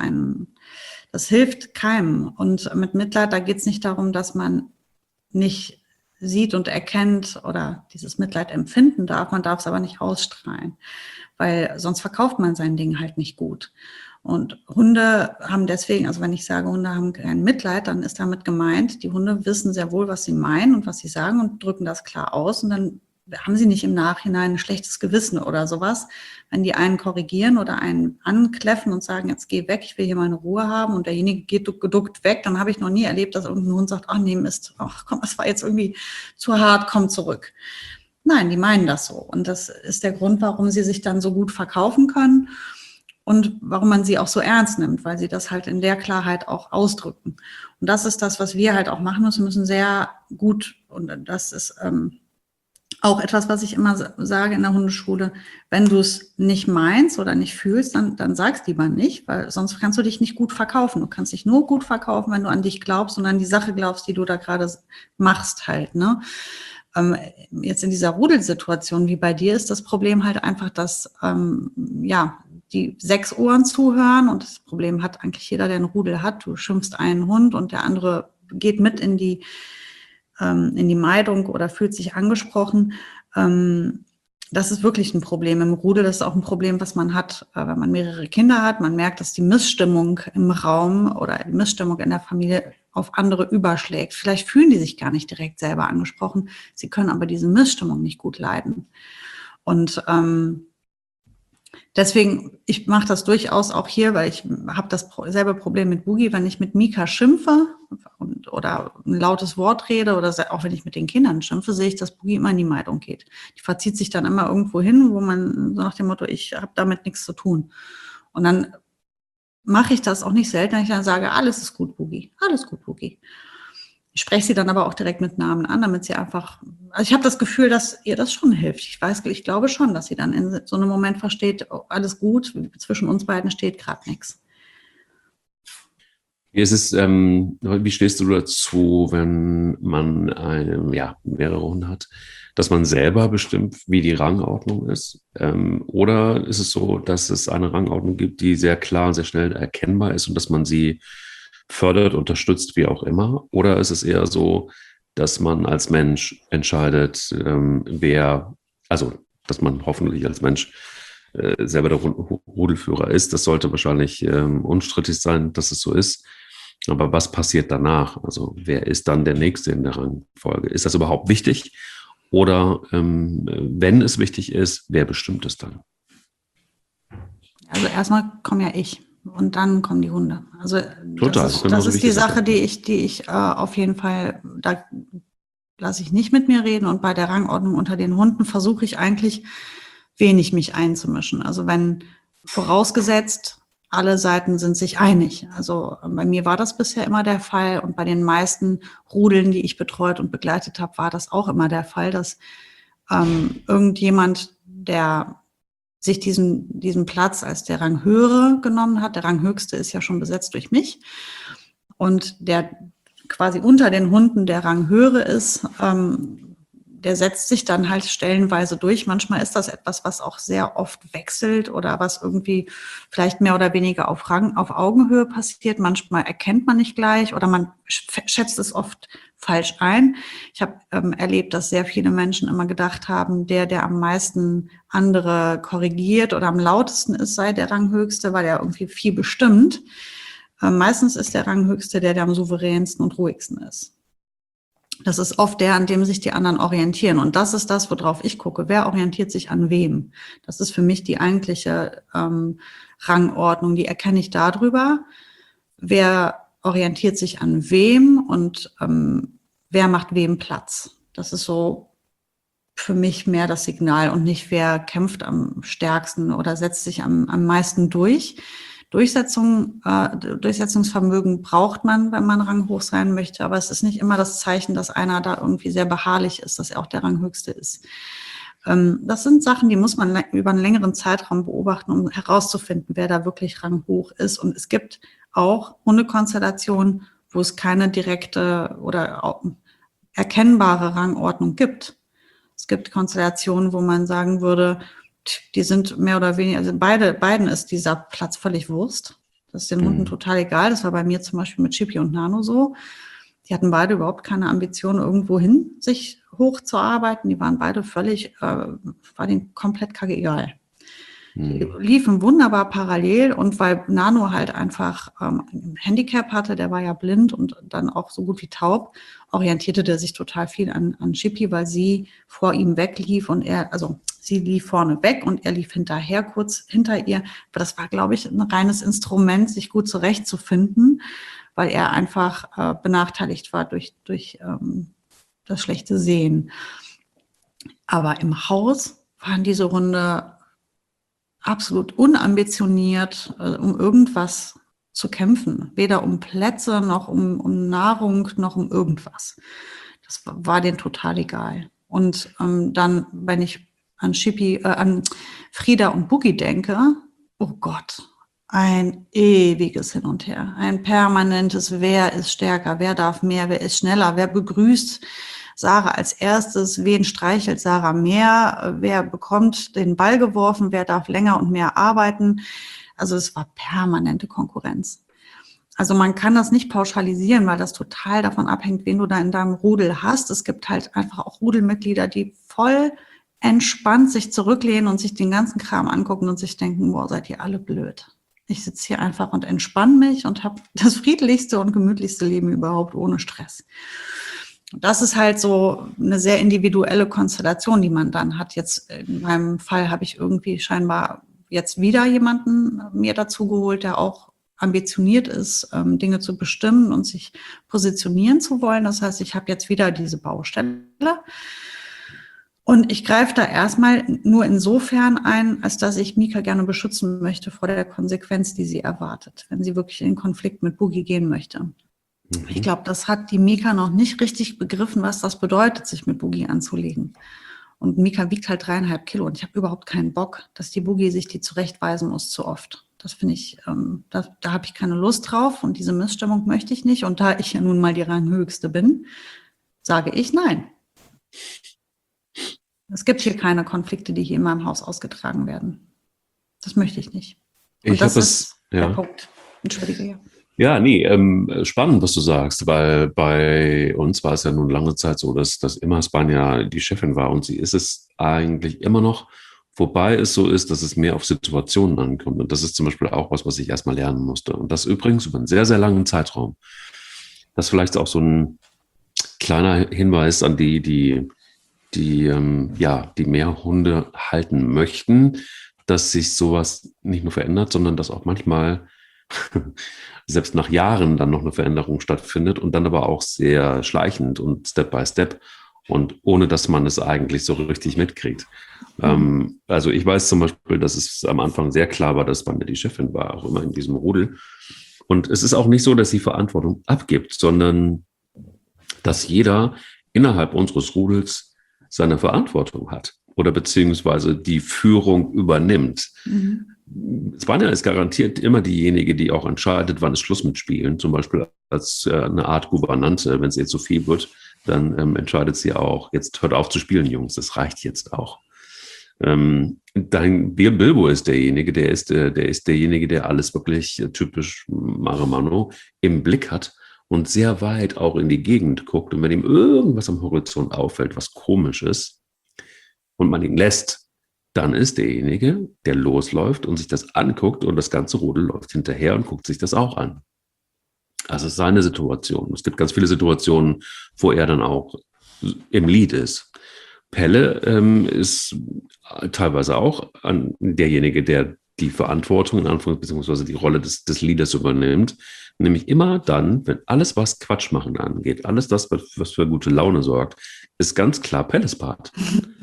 das hilft keinem. Und mit Mitleid, da geht es nicht darum, dass man nicht sieht und erkennt oder dieses Mitleid empfinden darf, man darf es aber nicht ausstrahlen, weil sonst verkauft man sein Ding halt nicht gut. Und Hunde haben deswegen, also wenn ich sage, Hunde haben kein Mitleid, dann ist damit gemeint, die Hunde wissen sehr wohl, was sie meinen und was sie sagen und drücken das klar aus und dann haben sie nicht im Nachhinein ein schlechtes Gewissen oder sowas, wenn die einen korrigieren oder einen ankläffen und sagen, jetzt geh weg, ich will hier meine Ruhe haben und derjenige geht geduckt weg, dann habe ich noch nie erlebt, dass irgendein Hund sagt, ach nee, Mist, ach komm, das war jetzt irgendwie zu hart, komm zurück. Nein, die meinen das so und das ist der Grund, warum sie sich dann so gut verkaufen können und warum man sie auch so ernst nimmt, weil sie das halt in der Klarheit auch ausdrücken. Und das ist das, was wir halt auch machen müssen. Wir müssen sehr gut, und das ist auch etwas, was ich immer sage in der Hundeschule, wenn du es nicht meinst oder nicht fühlst, dann sag's lieber nicht, weil sonst kannst du dich nicht gut verkaufen. Du kannst dich nur gut verkaufen, wenn du an dich glaubst und an die Sache glaubst, die du da gerade machst halt, ne? Jetzt in dieser Rudelsituation wie bei dir ist das Problem halt einfach, dass die 6 Ohren zuhören und das Problem hat eigentlich jeder, der einen Rudel hat. Du schimpfst einen Hund und der andere geht mit in die Meidung oder fühlt sich angesprochen. Das ist wirklich ein Problem im Rudel. Das ist auch ein Problem, was man hat, wenn man mehrere Kinder hat. Man merkt, dass die Missstimmung im Raum oder die Missstimmung in der Familie auf andere überschlägt. Vielleicht fühlen die sich gar nicht direkt selber angesprochen. Sie können aber diese Missstimmung nicht gut leiden. Und deswegen, ich mache das durchaus auch hier, weil ich habe dasselbe Problem mit Boogie, wenn ich mit Mika schimpfe oder ein lautes Wort rede oder auch wenn ich mit den Kindern schimpfe, sehe ich, dass Boogie immer in die Meidung geht. Die verzieht sich dann immer irgendwo hin, wo man so nach dem Motto, ich habe damit nichts zu tun. Und dann mache ich das auch nicht selten, wenn ich dann sage, alles ist gut, Boogie, alles gut, Boogie. Ich spreche sie dann aber auch direkt mit Namen an, damit sie einfach, also ich habe das Gefühl, dass ihr das schon hilft. Ich glaube schon, dass sie dann in so einem Moment versteht, oh, alles gut, zwischen uns beiden steht gerade nichts. Wie stehst du dazu, wenn man mehrere Hunde hat, dass man selber bestimmt, wie die Rangordnung ist? Oder ist es so, dass es eine Rangordnung gibt, die sehr klar und sehr schnell erkennbar ist und dass man sie fördert, unterstützt, wie auch immer? Oder ist es eher so, dass man als Mensch entscheidet, dass man hoffentlich als Mensch selber der Rudelführer ist? Das sollte wahrscheinlich unstrittig sein, dass es so ist. Aber was passiert danach? Also wer ist dann der Nächste in der Rangfolge? Ist das überhaupt wichtig? Oder wenn es wichtig ist, wer bestimmt es dann? Also erstmal komme ja ich. Und dann kommen die Hunde. Also Total, das ist die Sache, die ich auf jeden Fall, da lasse ich nicht mit mir reden. Und bei der Rangordnung unter den Hunden versuche ich eigentlich wenig mich einzumischen. Also wenn vorausgesetzt, alle Seiten sind sich einig. Also bei mir war das bisher immer der Fall und bei den meisten Rudeln, die ich betreut und begleitet habe, war das auch immer der Fall, dass irgendjemand, der sich diesen Platz als der Ranghöhere genommen hat, der Ranghöchste ist ja schon besetzt durch mich, und der quasi unter den Hunden der Ranghöhere ist, der setzt sich dann halt stellenweise durch. Manchmal ist das etwas, was auch sehr oft wechselt oder was irgendwie vielleicht mehr oder weniger auf Augenhöhe passiert. Manchmal erkennt man nicht gleich oder man schätzt es oft falsch ein. Ich habe erlebt, dass sehr viele Menschen immer gedacht haben, der am meisten andere korrigiert oder am lautesten ist, sei der Ranghöchste, weil er irgendwie viel bestimmt. Meistens ist der Ranghöchste der am souveränsten und ruhigsten ist. Das ist oft der, an dem sich die anderen orientieren. Und das ist das, worauf ich gucke. Wer orientiert sich an wem? Das ist für mich die eigentliche Rangordnung. Die erkenne ich darüber. Wer orientiert sich an wem und wer macht wem Platz? Das ist so für mich mehr das Signal und nicht, wer kämpft am stärksten oder setzt sich am meisten durch. Durchsetzungsvermögen braucht man, wenn man ranghoch sein möchte, aber es ist nicht immer das Zeichen, dass einer da irgendwie sehr beharrlich ist, dass er auch der Ranghöchste ist. Das sind Sachen, die muss man über einen längeren Zeitraum beobachten, um herauszufinden, wer da wirklich ranghoch ist. Und es gibt auch Hundekonstellationen, wo es keine direkte oder erkennbare Rangordnung gibt. Es gibt Konstellationen, wo man sagen würde, die sind mehr oder weniger, also beiden ist dieser Platz völlig Wurst. Das ist den Hunden total egal. Das war bei mir zum Beispiel mit Chippy und Nano so. Die hatten beide überhaupt keine Ambition, irgendwo hin sich hochzuarbeiten. Die waren beide völlig, war denen komplett kackegal. Die liefen wunderbar parallel, und weil Nano halt einfach ein Handicap hatte, der war ja blind und dann auch so gut wie taub, orientierte der sich total viel an Chippy, weil sie vor ihm weglief und sie lief vorne weg und er lief hinterher, kurz hinter ihr. Aber das war, glaube ich, ein reines Instrument, sich gut zurechtzufinden, weil er einfach benachteiligt war durch das schlechte Sehen. Aber im Haus waren diese Hunde absolut unambitioniert, um irgendwas zu kämpfen. Weder um Plätze, noch um Nahrung, noch um irgendwas. Das war denen total egal. Und dann, wenn ich an Frieda und Boogie denke, oh Gott, ein ewiges Hin und Her. Ein permanentes, wer ist stärker, wer darf mehr, wer ist schneller, wer begrüßt Sarah als erstes, wen streichelt Sarah mehr, wer bekommt den Ball geworfen, wer darf länger und mehr arbeiten. Also es war permanente Konkurrenz. Also man kann das nicht pauschalisieren, weil das total davon abhängt, wen du da in deinem Rudel hast. Es gibt halt einfach auch Rudelmitglieder, die voll entspannt sich zurücklehnen und sich den ganzen Kram angucken und sich denken, boah, seid ihr alle blöd. Ich sitze hier einfach und entspanne mich und habe das friedlichste und gemütlichste Leben überhaupt ohne Stress. Das ist halt so eine sehr individuelle Konstellation, die man dann hat. Jetzt in meinem Fall habe ich irgendwie scheinbar jetzt wieder jemanden mir dazu geholt, der auch ambitioniert ist, Dinge zu bestimmen und sich positionieren zu wollen. Das heißt, ich habe jetzt wieder diese Baustelle. Und ich greife da erstmal nur insofern ein, als dass ich Mika gerne beschützen möchte vor der Konsequenz, die sie erwartet, wenn sie wirklich in den Konflikt mit Boogie gehen möchte. Ich glaube, das hat die Mika noch nicht richtig begriffen, was das bedeutet, sich mit Boogie anzulegen. Und Mika wiegt halt 3,5 Kilo und ich habe überhaupt keinen Bock, dass die Boogie sich die zurechtweisen muss zu oft. Das finde ich, da habe ich keine Lust drauf und diese Missstimmung möchte ich nicht. Und da ich ja nun mal die Ranghöchste bin, sage ich nein. Es gibt hier keine Konflikte, die hier in meinem Haus ausgetragen werden. Das möchte ich nicht. Und das ist der Punkt. Entschuldige, ja. Ja, nee, spannend, was du sagst, weil bei uns war es ja nun lange Zeit so, dass Immerspan ja die Chefin war und sie ist es eigentlich immer noch, wobei es so ist, dass es mehr auf Situationen ankommt. Und das ist zum Beispiel auch was ich erstmal lernen musste. Und das übrigens über einen sehr, sehr langen Zeitraum. Das ist vielleicht auch so ein kleiner Hinweis an die mehr Hunde halten möchten, dass sich sowas nicht nur verändert, sondern dass auch manchmal selbst nach Jahren dann noch eine Veränderung stattfindet und dann aber auch sehr schleichend und Step by Step. und ohne dass man es eigentlich so richtig mitkriegt. Also ich weiß zum Beispiel, dass es am Anfang sehr klar war, dass Spanja die Chefin war, auch immer in diesem Rudel. Und es ist auch nicht so, dass sie Verantwortung abgibt, sondern dass jeder innerhalb unseres Rudels seine Verantwortung hat oder beziehungsweise die Führung übernimmt. Spanja ist garantiert immer diejenige, die auch entscheidet, wann ist Schluss mit Spielen, zum Beispiel als eine Art Gouvernante. Wenn es jetzt zu viel wird, dann entscheidet sie auch, jetzt hört auf zu spielen, Jungs, das reicht jetzt auch. Bilbo ist derjenige, der ist derjenige, der alles wirklich typisch Mare Mano im Blick hat und sehr weit auch in die Gegend guckt. Und wenn ihm irgendwas am Horizont auffällt, was komisch ist, und man ihn lässt, dann ist derjenige, der losläuft und sich das anguckt und das ganze Rudel läuft hinterher und guckt sich das auch an. Also es ist seine Situation. Es gibt ganz viele Situationen, wo er dann auch im Lead ist. Pelle ist teilweise auch derjenige, der die Verantwortung in Anführungszeichen beziehungsweise die Rolle des Leaders übernimmt. Nämlich immer dann, wenn alles, was Quatsch machen angeht, alles das, was für gute Laune sorgt, ist ganz klar Pelles Part.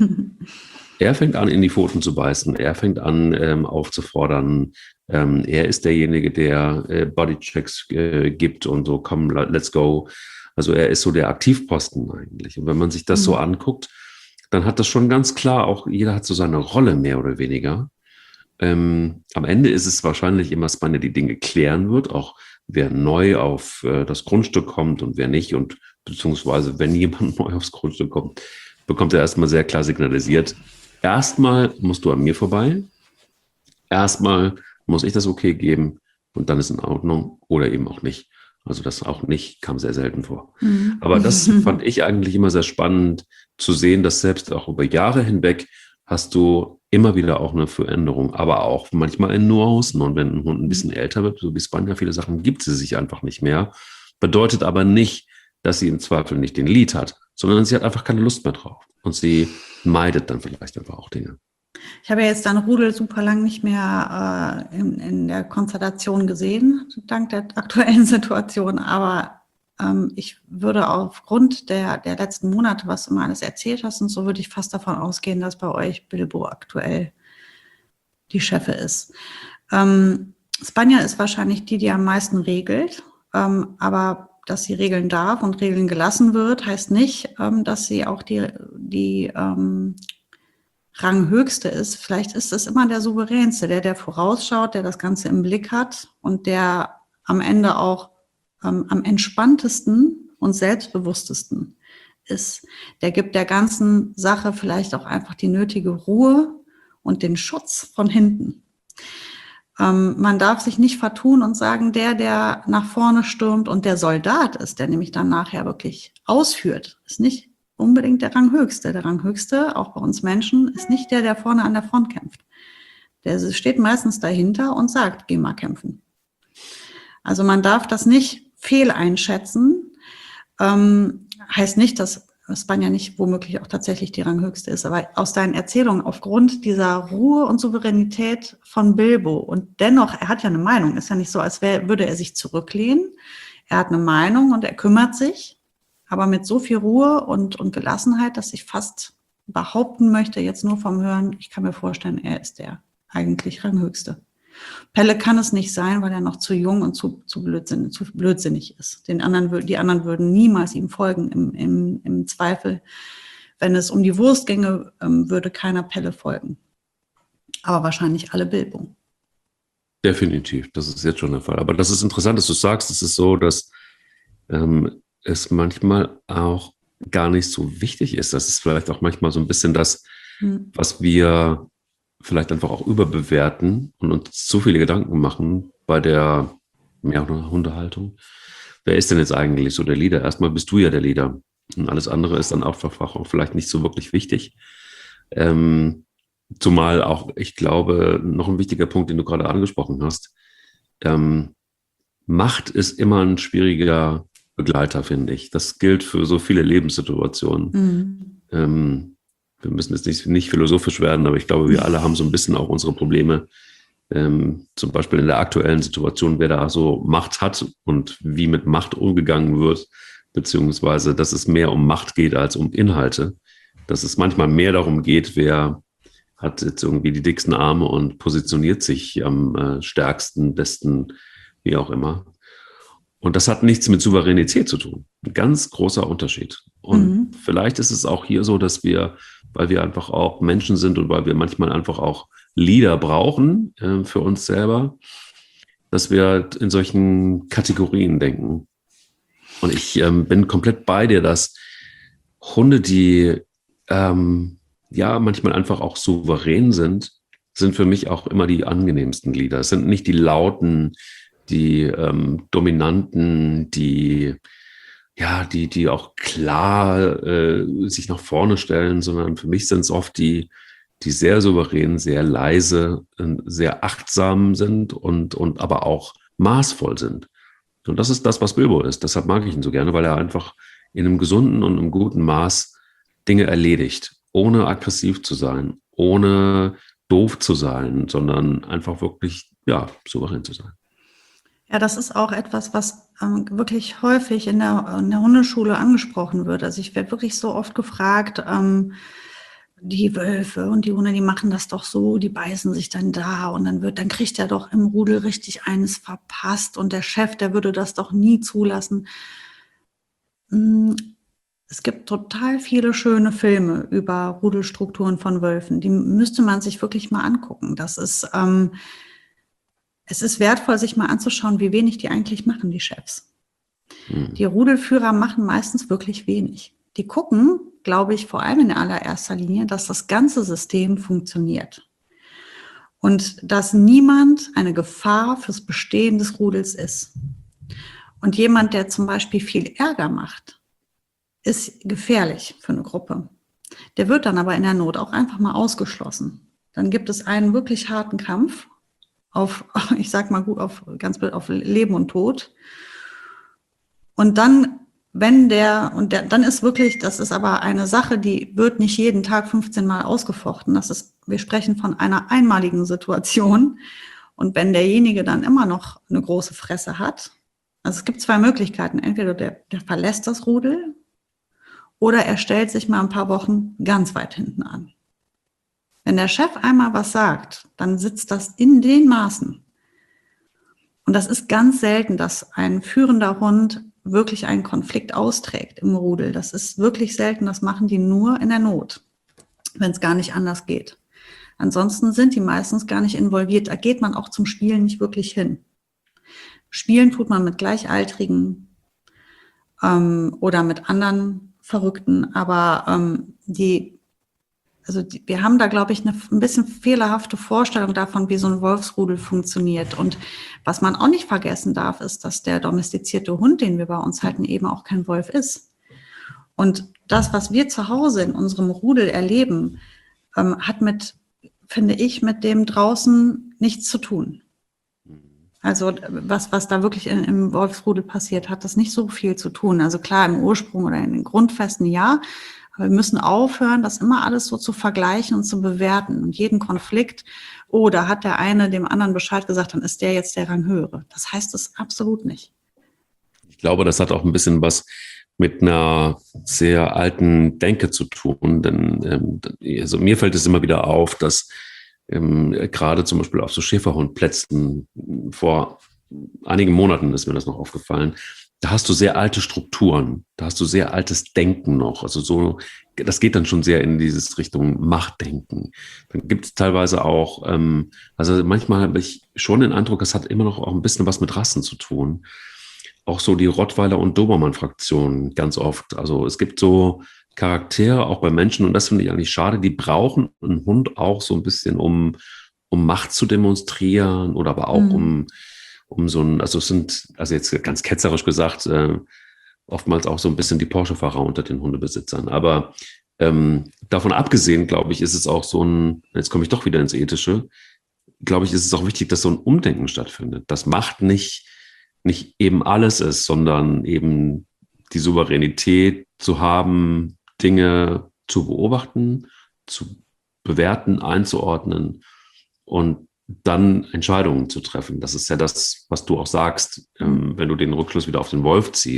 Er fängt an, in die Pfoten zu beißen. Er fängt an, aufzufordern. Er ist derjenige, der Bodychecks gibt und so, komm, let's go. Also er ist so der Aktivposten eigentlich. Und wenn man sich das so anguckt, dann hat das schon ganz klar auch, jeder hat so seine Rolle mehr oder weniger. Am Ende ist es wahrscheinlich immer Spanja, die Dinge klären wird, auch wer neu auf das Grundstück kommt und wer nicht. Und beziehungsweise, wenn jemand neu aufs Grundstück kommt, bekommt er erstmal sehr klar signalisiert, erstmal musst du an mir vorbei, erstmal muss ich das okay geben und dann ist in Ordnung oder eben auch nicht. Also das auch nicht kam sehr selten vor. Aber das fand ich eigentlich immer sehr spannend zu sehen, dass selbst auch über Jahre hinweg hast du immer wieder auch eine Veränderung, aber auch manchmal in Nuancen. Und wenn ein Hund ein bisschen älter wird, so wie Spanja, viele Sachen gibt sie sich einfach nicht mehr. Bedeutet aber nicht, dass sie im Zweifel nicht den Lead hat, sondern sie hat einfach keine Lust mehr drauf. Und sie meidet dann vielleicht einfach auch Dinge. Ich habe ja jetzt dein Rudel super lang nicht mehr in der Konstellation gesehen, dank der aktuellen Situation. Aber ich würde aufgrund der letzten Monate, was du mal alles erzählt hast und so, würde ich fast davon ausgehen, dass bei euch Bilbo aktuell die Chefe ist. Spanja ist wahrscheinlich die am meisten regelt, aber dass sie regeln darf und regeln gelassen wird, heißt nicht, dass sie auch die Ranghöchste ist. Vielleicht ist es immer der Souveränste, der vorausschaut, der das Ganze im Blick hat und der am Ende auch am entspanntesten und selbstbewusstesten ist. Der gibt der ganzen Sache vielleicht auch einfach die nötige Ruhe und den Schutz von hinten. Man darf sich nicht vertun und sagen, der nach vorne stürmt und der Soldat ist, der nämlich dann nachher wirklich ausführt, ist nicht unbedingt der Ranghöchste. Der Ranghöchste, auch bei uns Menschen, ist nicht der vorne an der Front kämpft. Der steht meistens dahinter und sagt, geh mal kämpfen. Also man darf das nicht fehleinschätzen. Heißt nicht, dass Spanja nicht womöglich auch tatsächlich die Ranghöchste ist, aber aus deinen Erzählungen aufgrund dieser Ruhe und Souveränität von Bilbo und dennoch, er hat ja eine Meinung, ist ja nicht so, als würde er sich zurücklehnen. Er hat eine Meinung und er kümmert sich, aber mit so viel Ruhe und Gelassenheit, dass ich fast behaupten möchte, jetzt nur vom Hören, ich kann mir vorstellen, er ist der eigentlich Ranghöchste. Pelle kann es nicht sein, weil er noch zu jung und zu blödsinnig ist. Die anderen würden niemals ihm folgen. Im Zweifel, wenn es um die Wurst ginge, würde keiner Pelle folgen. Aber wahrscheinlich alle Bilbo. Definitiv, das ist jetzt schon der Fall. Aber das ist interessant, dass du sagst, es ist so, dass es manchmal auch gar nicht so wichtig ist. Das ist vielleicht auch manchmal so ein bisschen das, was wir vielleicht einfach auch überbewerten und uns zu viele Gedanken machen bei der Hundehaltung. Wer ist denn jetzt eigentlich so der Leader? Erstmal bist du ja der Leader und alles andere ist dann auch vielleicht nicht so wirklich wichtig. Zumal auch, ich glaube, noch ein wichtiger Punkt, den du gerade angesprochen hast, Macht ist immer ein schwieriger Begleiter, finde ich. Das gilt für so viele Lebenssituationen. Wir müssen jetzt nicht philosophisch werden, aber ich glaube, wir alle haben so ein bisschen auch unsere Probleme. Zum Beispiel in der aktuellen Situation, wer da so Macht hat und wie mit Macht umgegangen wird, beziehungsweise dass es mehr um Macht geht als um Inhalte, dass es manchmal mehr darum geht, wer hat jetzt irgendwie die dicksten Arme und positioniert sich am stärksten, besten, wie auch immer. Und das hat nichts mit Souveränität zu tun. Ein ganz großer Unterschied. Und vielleicht ist es auch hier so, dass wir, weil wir einfach auch Menschen sind und weil wir manchmal einfach auch Leader brauchen für uns selber, dass wir in solchen Kategorien denken. Und ich bin komplett bei dir, dass Hunde, die ja manchmal einfach auch souverän sind für mich auch immer die angenehmsten Glieder. Es sind nicht die lauten, die Dominanten, die auch klar sich nach vorne stellen, sondern für mich sind es oft die sehr souverän, sehr leise, sehr achtsam sind und aber auch maßvoll sind. Und das ist das, was Bilbo ist. Deshalb mag ich ihn so gerne, weil er einfach in einem gesunden und einem guten Maß Dinge erledigt, ohne aggressiv zu sein, ohne doof zu sein, sondern einfach wirklich, ja, souverän zu sein. Ja, das ist auch etwas, was wirklich häufig in der Hundeschule angesprochen wird. Also ich werde wirklich so oft gefragt, die Wölfe und die Hunde, die machen das doch so, die beißen sich dann da und dann kriegt er doch im Rudel richtig eines verpasst und der Chef, der würde das doch nie zulassen. Es gibt total viele schöne Filme über Rudelstrukturen von Wölfen. Die müsste man sich wirklich mal angucken. Das ist es ist wertvoll, sich mal anzuschauen, wie wenig die eigentlich machen, die Chefs. Die Rudelführer machen meistens wirklich wenig. Die gucken, glaube ich, vor allem in allererster Linie, dass das ganze System funktioniert. Und dass niemand eine Gefahr fürs Bestehen des Rudels ist. Und jemand, der zum Beispiel viel Ärger macht, ist gefährlich für eine Gruppe. Der wird dann aber in der Not auch einfach mal ausgeschlossen. Dann gibt es einen wirklich harten Kampf auf, ich sag mal gut, auf Leben und Tod. Und dann, dann ist wirklich, das ist aber eine Sache, die wird nicht jeden Tag 15 Mal ausgefochten. Wir sprechen von einer einmaligen Situation. Und wenn derjenige dann immer noch eine große Fresse hat, also es gibt zwei Möglichkeiten. Entweder der verlässt das Rudel oder er stellt sich mal ein paar Wochen ganz weit hinten an. Wenn der Chef einmal was sagt, dann sitzt das in den Maßen. Und das ist ganz selten, dass ein führender Hund wirklich einen Konflikt austrägt im Rudel. Das ist wirklich selten, das machen die nur in der Not, wenn es gar nicht anders geht. Ansonsten sind die meistens gar nicht involviert. Da geht man auch zum Spielen nicht wirklich hin. Spielen tut man mit Gleichaltrigen oder mit anderen Verrückten, aber wir haben da, glaube ich, ein bisschen fehlerhafte Vorstellung davon, wie so ein Wolfsrudel funktioniert. Und was man auch nicht vergessen darf, ist, dass der domestizierte Hund, den wir bei uns halten, eben auch kein Wolf ist. Und das, was wir zu Hause in unserem Rudel erleben, hat finde ich, mit dem draußen nichts zu tun. Also was da wirklich im Wolfsrudel passiert, hat das nicht so viel zu tun. Also klar, im Ursprung oder in den Grundfesten ja, aber wir müssen aufhören, das immer alles so zu vergleichen und zu bewerten. Und jeden Konflikt, da hat der eine dem anderen Bescheid gesagt, dann ist der jetzt der Ranghöhere. Das heißt es absolut nicht. Ich glaube, das hat auch ein bisschen was mit einer sehr alten Denke zu tun. Denn also mir fällt es immer wieder auf, dass gerade zum Beispiel auf so Schäferhundplätzen vor einigen Monaten ist mir das noch aufgefallen. Da hast du sehr alte Strukturen, da hast du sehr altes Denken noch. Also das geht dann schon sehr in dieses Richtung Machtdenken. Dann gibt es teilweise auch, also manchmal habe ich schon den Eindruck, es hat immer noch auch ein bisschen was mit Rassen zu tun. Auch so die Rottweiler- und Dobermann-Fraktion ganz oft. Also es gibt so Charaktere, auch bei Menschen, und das finde ich eigentlich schade, die brauchen einen Hund auch so ein bisschen, um Macht zu demonstrieren oder aber auch um so ein, also es sind, also jetzt ganz ketzerisch gesagt, oftmals auch so ein bisschen die Porsche-Fahrer unter den Hundebesitzern. Aber davon abgesehen, glaube ich, ist es auch so jetzt komme ich doch wieder ins Ethische, glaube ich, ist es auch wichtig, dass so ein Umdenken stattfindet. Das Macht nicht eben alles ist, sondern eben die Souveränität zu haben, Dinge zu beobachten, zu bewerten, einzuordnen und dann Entscheidungen zu treffen. Das ist ja das, was du auch sagst, wenn du den Rückschluss wieder auf den Wolf ziehst.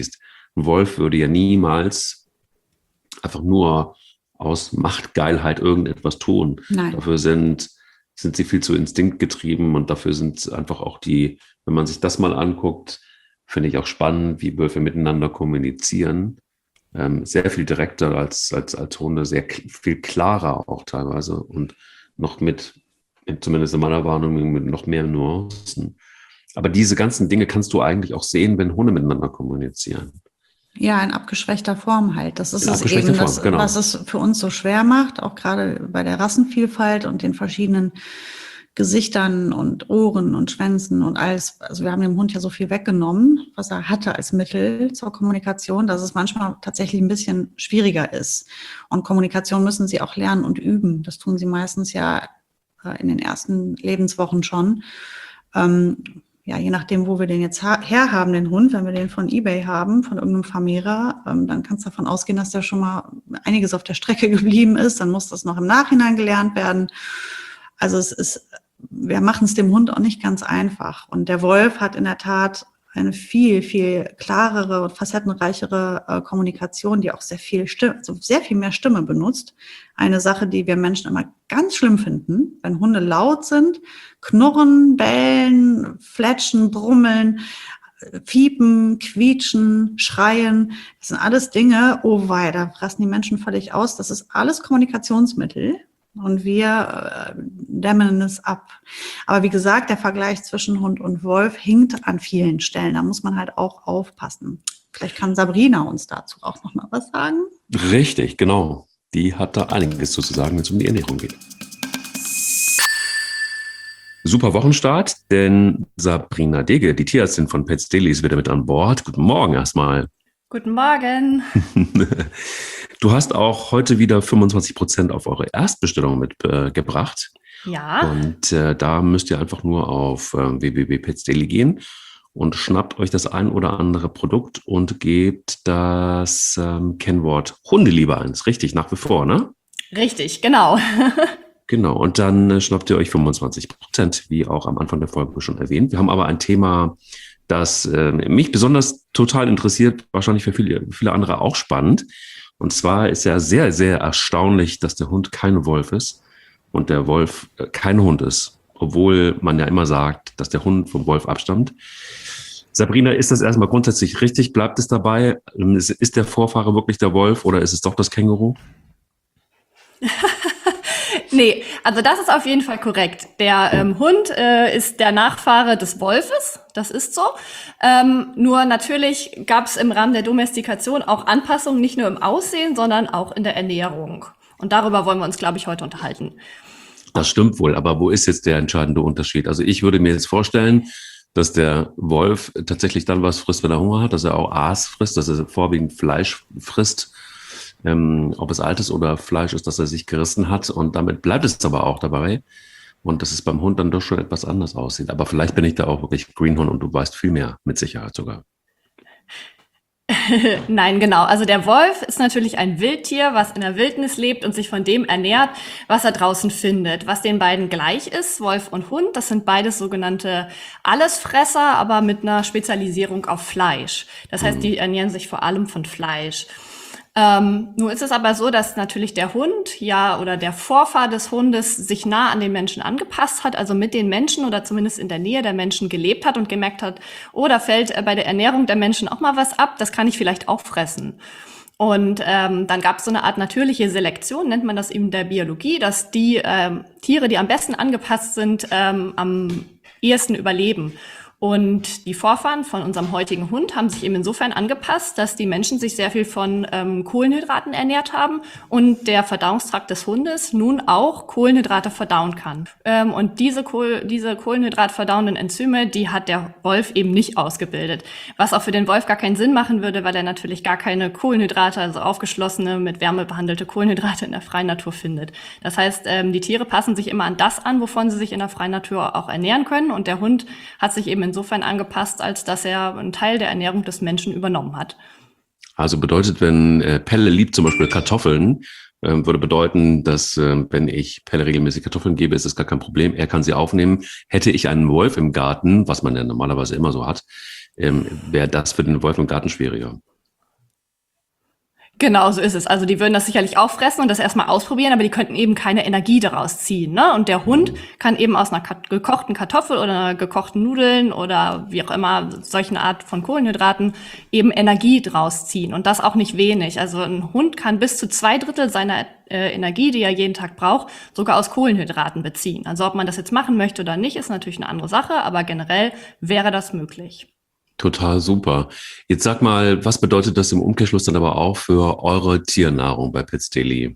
Ein Wolf würde ja niemals einfach nur aus Machtgeilheit irgendetwas tun. Nein. Dafür sind sie viel zu instinktgetrieben und dafür sind einfach auch wenn man sich das mal anguckt, finde ich auch spannend, wie Wölfe miteinander kommunizieren. Sehr viel direkter als Hunde, sehr viel klarer auch teilweise und noch zumindest in meiner Wahrnehmung, mit noch mehr Nuancen. Aber diese ganzen Dinge kannst du eigentlich auch sehen, wenn Hunde miteinander kommunizieren. Ja, in abgeschwächter Form halt. Das ist es abgeschwächter eben, Form, genau. was es für uns so schwer macht, auch gerade bei der Rassenvielfalt und den verschiedenen Gesichtern und Ohren und Schwänzen und alles. Also wir haben dem Hund ja so viel weggenommen, was er hatte als Mittel zur Kommunikation, dass es manchmal tatsächlich ein bisschen schwieriger ist. Und Kommunikation müssen sie auch lernen und üben. Das tun sie meistens ja in den ersten Lebenswochen schon. Ja, je nachdem, wo wir den jetzt herhaben, den Hund, wenn wir den von eBay haben, von irgendeinem Vermehrer, dann kannst du davon ausgehen, dass der schon mal einiges auf der Strecke geblieben ist. Dann muss das noch im Nachhinein gelernt werden. Also wir machen es dem Hund auch nicht ganz einfach. Und der Wolf hat in der Tat eine viel, viel klarere und facettenreichere Kommunikation, die auch sehr viel mehr Stimme benutzt. Eine Sache, die wir Menschen immer ganz schlimm finden, wenn Hunde laut sind, knurren, bellen, fletschen, brummeln, fiepen, quietschen, schreien. Das sind alles Dinge, oh wei, da rasten die Menschen völlig aus. Das ist alles Kommunikationsmittel. Und wir dämmen es ab. Aber wie gesagt, der Vergleich zwischen Hund und Wolf hinkt an vielen Stellen. Da muss man halt auch aufpassen. Vielleicht kann Sabrina uns dazu auch noch mal was sagen. Richtig, genau. Die hat da einiges zu sagen, wenn es um die Ernährung geht. Super Wochenstart, denn Sabrina Dege, die Tierärztin von Pets Daily, ist wieder mit an Bord. Guten Morgen erstmal. Guten Morgen. Du hast auch heute wieder 25% auf eure Erstbestellung mitgebracht. Ja. Und da müsst ihr einfach nur auf www.petsdaily gehen und schnappt euch das ein oder andere Produkt und gebt das Kennwort Hundeliebe eins. Richtig, nach wie vor, ne? Richtig, genau. Genau, und dann schnappt ihr euch 25%, wie auch am Anfang der Folge schon erwähnt. Wir haben aber ein Thema, das mich besonders total interessiert, wahrscheinlich für viele andere auch spannend. Und zwar ist ja sehr, sehr erstaunlich, dass der Hund kein Wolf ist und der Wolf kein Hund ist, obwohl man ja immer sagt, dass der Hund vom Wolf abstammt. Sabrina, ist das erstmal grundsätzlich richtig? Bleibt es dabei? Ist der Vorfahre wirklich der Wolf oder ist es doch das Känguru? Nee, also das ist auf jeden Fall korrekt. Der Hund ist der Nachfahre des Wolfes, das ist so. Nur natürlich gab es im Rahmen der Domestikation auch Anpassungen, nicht nur im Aussehen, sondern auch in der Ernährung. Und darüber wollen wir uns, glaube ich, heute unterhalten. Das stimmt wohl, aber wo ist jetzt der entscheidende Unterschied? Also ich würde mir jetzt vorstellen, dass der Wolf tatsächlich dann was frisst, wenn er Hunger hat, dass er auch Aas frisst, dass er vorwiegend Fleisch frisst. Ob es altes oder Fleisch ist, das er sich gerissen hat. Und damit bleibt es aber auch dabei. Und dass es beim Hund dann doch schon etwas anders aussieht. Aber vielleicht bin ich da auch wirklich Greenhorn und du weißt viel mehr, mit Sicherheit sogar. Nein, genau. Also der Wolf ist natürlich ein Wildtier, was in der Wildnis lebt und sich von dem ernährt, was er draußen findet. Was den beiden gleich ist, Wolf und Hund, das sind beides sogenannte Allesfresser, aber mit einer Spezialisierung auf Fleisch. Das heißt, die ernähren sich vor allem von Fleisch. Nun ist es aber so, dass natürlich der Hund oder der Vorfahr des Hundes sich nah an den Menschen angepasst hat, also mit den Menschen oder zumindest in der Nähe der Menschen gelebt hat und gemerkt hat, oh, da fällt bei der Ernährung der Menschen auch mal was ab, das kann ich vielleicht auch fressen. Und dann gab es so eine Art natürliche Selektion, nennt man das in der Biologie, dass die Tiere, die am besten angepasst sind, am ehesten überleben. Und die Vorfahren von unserem heutigen Hund haben sich eben insofern angepasst, dass die Menschen sich sehr viel von Kohlenhydraten ernährt haben und der Verdauungstrakt des Hundes nun auch Kohlenhydrate verdauen kann. Und diese kohlenhydratverdauenden Enzyme, die hat der Wolf eben nicht ausgebildet. Was auch für den Wolf gar keinen Sinn machen würde, weil er natürlich gar keine Kohlenhydrate, also aufgeschlossene, mit Wärme behandelte Kohlenhydrate in der freien Natur findet. Das heißt, die Tiere passen sich immer an das an, wovon sie sich in der freien Natur auch ernähren können. Und der Hund hat sich eben insofern angepasst, als dass er einen Teil der Ernährung des Menschen übernommen hat. Also bedeutet, wenn Pelle liebt zum Beispiel Kartoffeln, würde bedeuten, dass wenn ich Pelle regelmäßig Kartoffeln gebe, ist es gar kein Problem. Er kann sie aufnehmen. Hätte ich einen Wolf im Garten, was man ja normalerweise immer so hat, wäre das für den Wolf im Garten schwieriger. Genau, so ist es. Also die würden das sicherlich auch fressen und das erstmal ausprobieren, aber die könnten eben keine Energie daraus ziehen, ne? Und der Hund kann eben aus einer gekochten Kartoffel oder einer gekochten Nudeln oder wie auch immer, solchen Art von Kohlenhydraten eben Energie draus ziehen und das auch nicht wenig. Also ein Hund kann bis zu 2/3 seiner Energie, die er jeden Tag braucht, sogar aus Kohlenhydraten beziehen. Also ob man das jetzt machen möchte oder nicht, ist natürlich eine andere Sache, aber generell wäre das möglich. Total super. Jetzt sag mal, was bedeutet das im Umkehrschluss dann aber auch für eure Tiernahrung bei Pets Daily?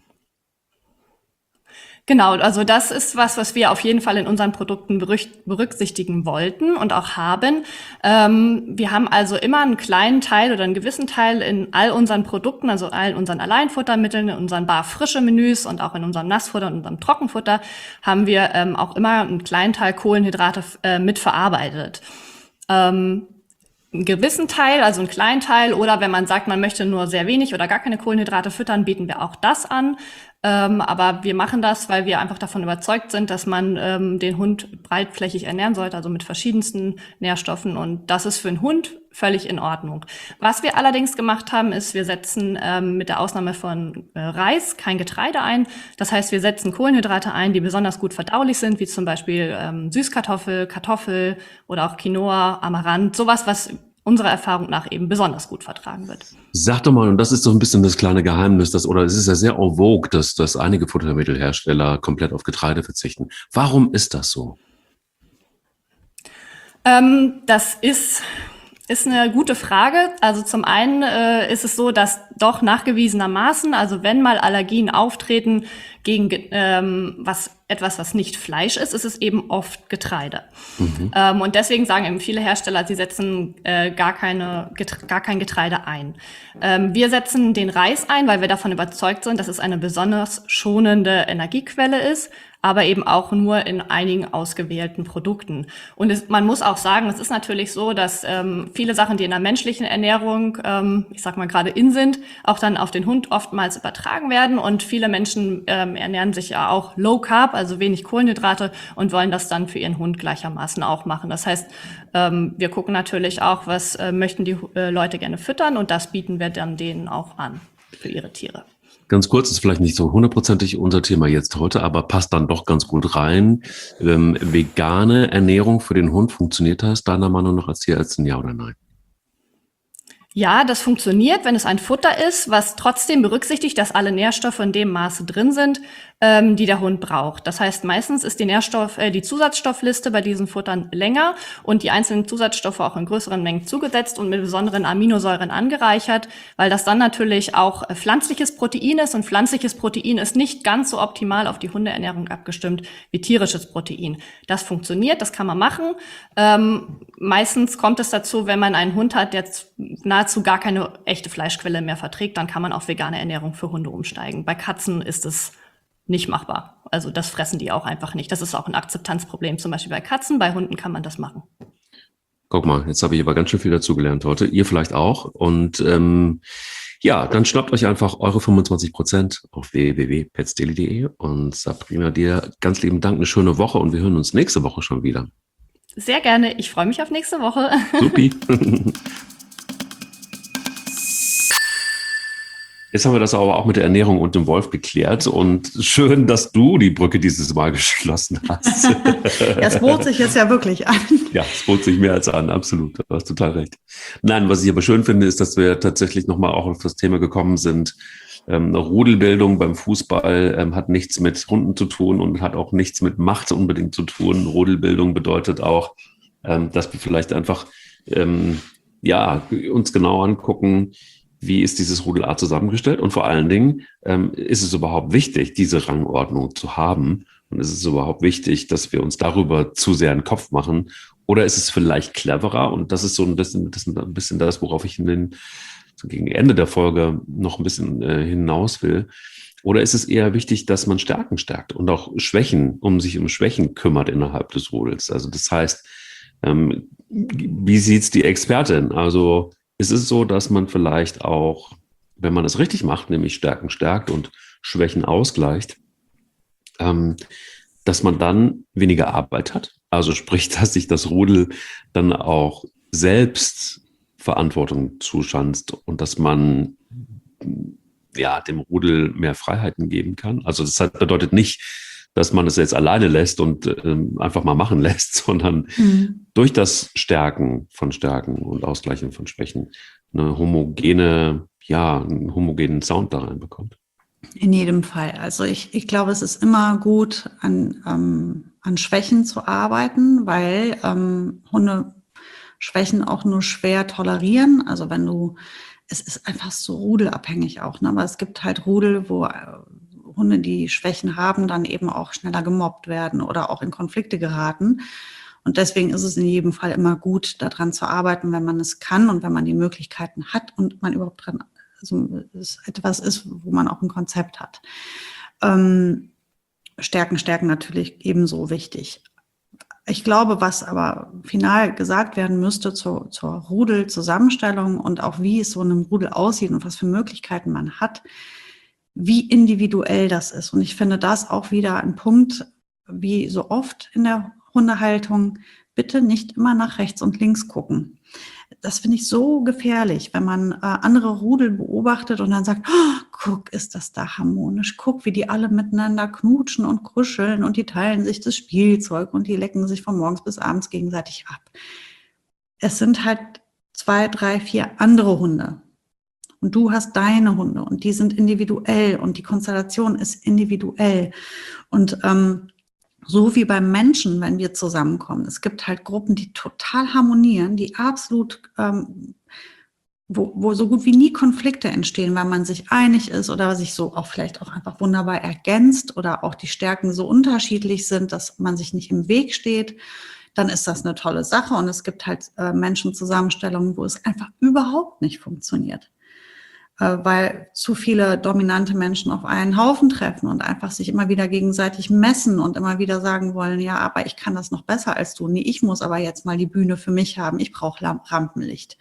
Genau, also das ist was wir auf jeden Fall in unseren Produkten berücksichtigen wollten und auch haben. Wir haben also immer einen kleinen Teil oder einen gewissen Teil in all unseren Produkten, also all unseren Alleinfuttermitteln, in unseren Bar-Frische-Menüs und auch in unserem Nassfutter und unserem Trockenfutter haben wir auch immer einen kleinen Teil Kohlenhydrate mitverarbeitet. Einen gewissen Teil, also einen kleinen Teil, oder wenn man sagt, man möchte nur sehr wenig oder gar keine Kohlenhydrate füttern, bieten wir auch das an. Aber wir machen das, weil wir einfach davon überzeugt sind, dass man den Hund breitflächig ernähren sollte, also mit verschiedensten Nährstoffen. Und das ist für einen Hund völlig in Ordnung. Was wir allerdings gemacht haben, ist, wir setzen mit der Ausnahme von Reis kein Getreide ein. Das heißt, wir setzen Kohlenhydrate ein, die besonders gut verdaulich sind, wie zum Beispiel Süßkartoffel, Kartoffel oder auch Quinoa, Amaranth, sowas, was unserer Erfahrung nach eben besonders gut vertragen wird. Sag doch mal, und das ist so ein bisschen das kleine Geheimnis, oder es ist ja sehr en vogue, dass einige Futtermittelhersteller komplett auf Getreide verzichten. Warum ist das so? Das ist eine gute Frage. Also zum einen ist es so, dass doch nachgewiesenermaßen, also wenn mal Allergien auftreten gegen was nicht Fleisch ist, ist es eben oft Getreide. Und deswegen sagen eben viele Hersteller, sie setzen gar kein Getreide ein. Wir setzen den Reis ein, weil wir davon überzeugt sind, dass es eine besonders schonende Energiequelle ist, aber eben auch nur in einigen ausgewählten Produkten. Und man muss auch sagen, es ist natürlich so, dass viele Sachen, die in der menschlichen Ernährung, ich sag mal gerade in sind, auch dann auf den Hund oftmals übertragen werden. Und viele Menschen ernähren sich ja auch low carb, also wenig Kohlenhydrate, und wollen das dann für ihren Hund gleichermaßen auch machen. Das heißt, wir gucken natürlich auch, was möchten die Leute gerne füttern, und das bieten wir dann denen auch an für ihre Tiere. Ganz kurz, ist vielleicht nicht so hundertprozentig unser Thema jetzt heute, aber passt dann doch ganz gut rein. Vegane Ernährung für den Hund, funktioniert das deiner Meinung nach als Tierärztin, ja oder nein? Ja, das funktioniert, wenn es ein Futter ist, was trotzdem berücksichtigt, dass alle Nährstoffe in dem Maße drin sind, die der Hund braucht. Das heißt, meistens ist die Zusatzstoffliste bei diesen Futtern länger und die einzelnen Zusatzstoffe auch in größeren Mengen zugesetzt und mit besonderen Aminosäuren angereichert, weil das dann natürlich auch pflanzliches Protein ist, und pflanzliches Protein ist nicht ganz so optimal auf die Hundeernährung abgestimmt wie tierisches Protein. Das funktioniert, das kann man machen. Meistens kommt es dazu, wenn man einen Hund hat, der nahezu gar keine echte Fleischquelle mehr verträgt, dann kann man auf vegane Ernährung für Hunde umsteigen. Bei Katzen ist es nicht machbar. Also das fressen die auch einfach nicht. Das ist auch ein Akzeptanzproblem, zum Beispiel bei Katzen. Bei Hunden kann man das machen. Guck mal, jetzt habe ich aber ganz schön viel dazugelernt heute. Ihr vielleicht auch. Und ja, dann schnappt euch einfach eure 25% auf www.petsdaily.de. Und Sabrina, dir ganz lieben Dank, eine schöne Woche, und wir hören uns nächste Woche schon wieder. Sehr gerne. Ich freue mich auf nächste Woche. Supi. Jetzt haben wir das aber auch mit der Ernährung und dem Wolf geklärt, und schön, dass du die Brücke dieses Mal geschlossen hast. Es bot sich jetzt ja wirklich an. Ja, es bot sich mehr als an, absolut. Du hast total recht. Nein, was ich aber schön finde, ist, dass wir tatsächlich nochmal auch auf das Thema gekommen sind. Rudelbildung beim Fußball hat nichts mit Hunden zu tun und hat auch nichts mit Macht unbedingt zu tun. Rudelbildung bedeutet auch, dass wir vielleicht einfach uns genau angucken, wie ist dieses Rudel A zusammengestellt, und vor allen Dingen ist es überhaupt wichtig, diese Rangordnung zu haben, und ist es überhaupt wichtig, dass wir uns darüber zu sehr einen Kopf machen, oder ist es vielleicht cleverer, und das ist so ein bisschen das, worauf ich gegen Ende der Folge noch ein bisschen hinaus will, oder ist es eher wichtig, dass man Stärken stärkt und auch sich um Schwächen kümmert innerhalb des Rudels? Also das heißt, wie sieht's die Expertin? Also ist es so, dass man vielleicht auch, wenn man es richtig macht, nämlich Stärken stärkt und Schwächen ausgleicht, dass man dann weniger Arbeit hat? Also sprich, dass sich das Rudel dann auch selbst Verantwortung zuschanzt und dass man dem Rudel mehr Freiheiten geben kann. Also das bedeutet nicht, dass man es jetzt alleine lässt und einfach mal machen lässt, sondern durch das Stärken und Ausgleichen von Schwächen einen homogenen Sound da reinbekommt. In jedem Fall. Also ich glaube, es ist immer gut, an Schwächen zu arbeiten, weil Hunde Schwächen auch nur schwer tolerieren. Also es ist einfach so rudelabhängig auch, ne? Aber es gibt halt Rudel, wo Hunde, die Schwächen haben, dann eben auch schneller gemobbt werden oder auch in Konflikte geraten. Und deswegen ist es in jedem Fall immer gut, daran zu arbeiten, wenn man es kann und wenn man die Möglichkeiten hat und man überhaupt dran, also es etwas ist, wo man auch ein Konzept hat. Stärken natürlich ebenso wichtig. Ich glaube, was aber final gesagt werden müsste zur Rudelzusammenstellung und auch wie es so in einem Rudel aussieht und was für Möglichkeiten man hat, wie individuell das ist. Und ich finde das auch wieder ein Punkt, wie so oft in der Hundehaltung, bitte nicht immer nach rechts und links gucken. Das finde ich so gefährlich, wenn man andere Rudel beobachtet und dann sagt, oh, guck, ist das da harmonisch, guck, wie die alle miteinander knutschen und kuscheln und die teilen sich das Spielzeug und die lecken sich von morgens bis abends gegenseitig ab. Es sind halt 2, 3, 4 andere Hunde. Und du hast deine Hunde und die sind individuell und die Konstellation ist individuell. Und so wie beim Menschen, wenn wir zusammenkommen. Es gibt halt Gruppen, die total harmonieren, die absolut, wo so gut wie nie Konflikte entstehen, weil man sich einig ist oder sich so auch vielleicht auch einfach wunderbar ergänzt oder auch die Stärken so unterschiedlich sind, dass man sich nicht im Weg steht. Dann ist das eine tolle Sache. Und es gibt halt Menschenzusammenstellungen, wo es einfach überhaupt nicht funktioniert. Weil zu viele dominante Menschen auf einen Haufen treffen und einfach sich immer wieder gegenseitig messen und immer wieder sagen wollen, ja, aber ich kann das noch besser als du. Nee, ich muss aber jetzt mal die Bühne für mich haben. Ich brauche Rampenlicht.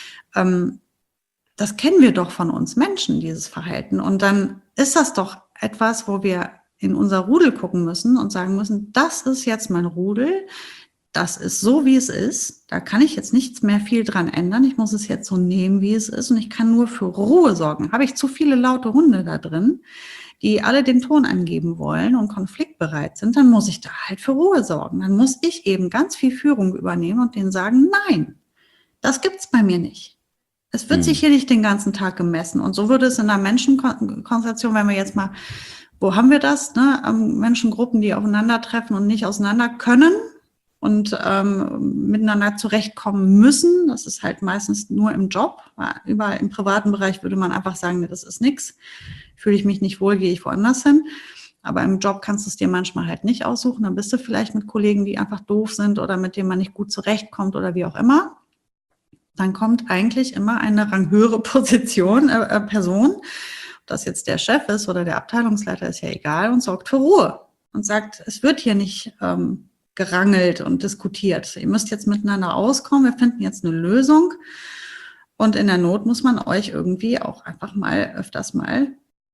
Das kennen wir doch von uns Menschen, dieses Verhalten. Und dann ist das doch etwas, wo wir in unser Rudel gucken müssen und sagen müssen, das ist jetzt mein Rudel. Das ist so, wie es ist. Da kann ich jetzt nichts mehr viel dran ändern. Ich muss es jetzt so nehmen, wie es ist. Und ich kann nur für Ruhe sorgen. Habe ich zu viele laute Hunde da drin, die alle den Ton angeben wollen und konfliktbereit sind, dann muss ich da halt für Ruhe sorgen. Dann muss ich eben ganz viel Führung übernehmen und denen sagen, nein, das gibt's bei mir nicht. Es wird sich hier nicht den ganzen Tag gemessen. Und so würde es in einer Menschenkonstellation, wenn wir jetzt mal, wo haben wir das? Ne? Menschengruppen, die aufeinandertreffen und nicht auseinander können und miteinander zurechtkommen müssen. Das ist halt meistens nur im Job. Überall im privaten Bereich würde man einfach sagen, nee, das ist nichts. Fühle ich mich nicht wohl, gehe ich woanders hin. Aber im Job kannst du es dir manchmal halt nicht aussuchen. Dann bist du vielleicht mit Kollegen, die einfach doof sind oder mit denen man nicht gut zurechtkommt oder wie auch immer. Dann kommt eigentlich immer eine ranghöhere Person, ob das jetzt der Chef ist oder der Abteilungsleiter, ist ja egal, und sorgt für Ruhe und sagt, es wird hier nicht gerangelt und diskutiert. Ihr müsst jetzt miteinander auskommen, wir finden jetzt eine Lösung und in der Not muss man euch irgendwie auch einfach mal öfters mal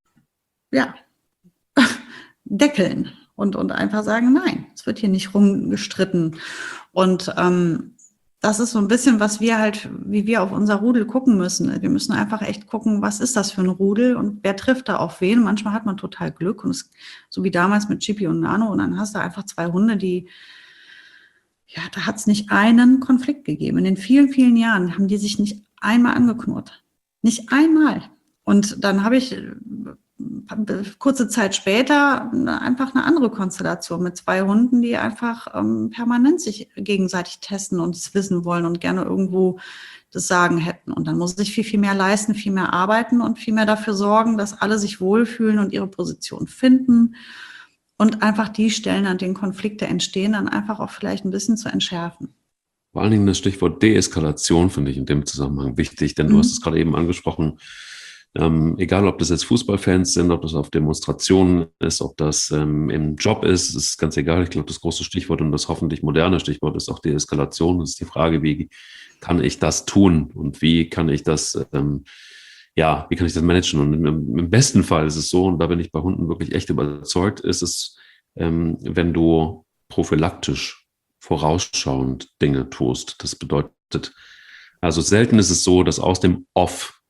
deckeln und einfach sagen, nein, es wird hier nicht rumgestritten. Und das ist so ein bisschen, was wir halt, wie wir auf unser Rudel gucken müssen. Wir müssen einfach echt gucken, was ist das für ein Rudel und wer trifft da auf wen. Manchmal hat man total Glück und es, so wie damals mit Chippy und Nano, und dann hast du einfach 2 Hunde, die, ja, da hat es nicht einen Konflikt gegeben. In den vielen, vielen Jahren haben die sich nicht einmal angeknurrt. Nicht einmal. Und dann habe ich kurze Zeit später einfach eine andere Konstellation mit 2 Hunden, die einfach permanent sich gegenseitig testen und es wissen wollen und gerne irgendwo das Sagen hätten. Und dann muss ich viel, viel mehr leisten, viel mehr arbeiten und viel mehr dafür sorgen, dass alle sich wohlfühlen und ihre Position finden und einfach die Stellen, an denen Konflikte entstehen, dann einfach auch vielleicht ein bisschen zu entschärfen. Vor allen Dingen das Stichwort Deeskalation finde ich in dem Zusammenhang wichtig, denn du hast es gerade eben angesprochen. Egal, ob das jetzt Fußballfans sind, ob das auf Demonstrationen ist, ob das im Job ist ganz egal. Ich glaube, das große Stichwort und das hoffentlich moderne Stichwort ist auch Deeskalation. Das ist die Frage, wie kann ich das tun und wie kann ich das, wie kann ich das managen? Und im besten Fall ist es so, und da bin ich bei Hunden wirklich echt überzeugt, ist es, wenn du prophylaktisch vorausschauend Dinge tust. Das bedeutet, also selten ist es so, dass aus dem Off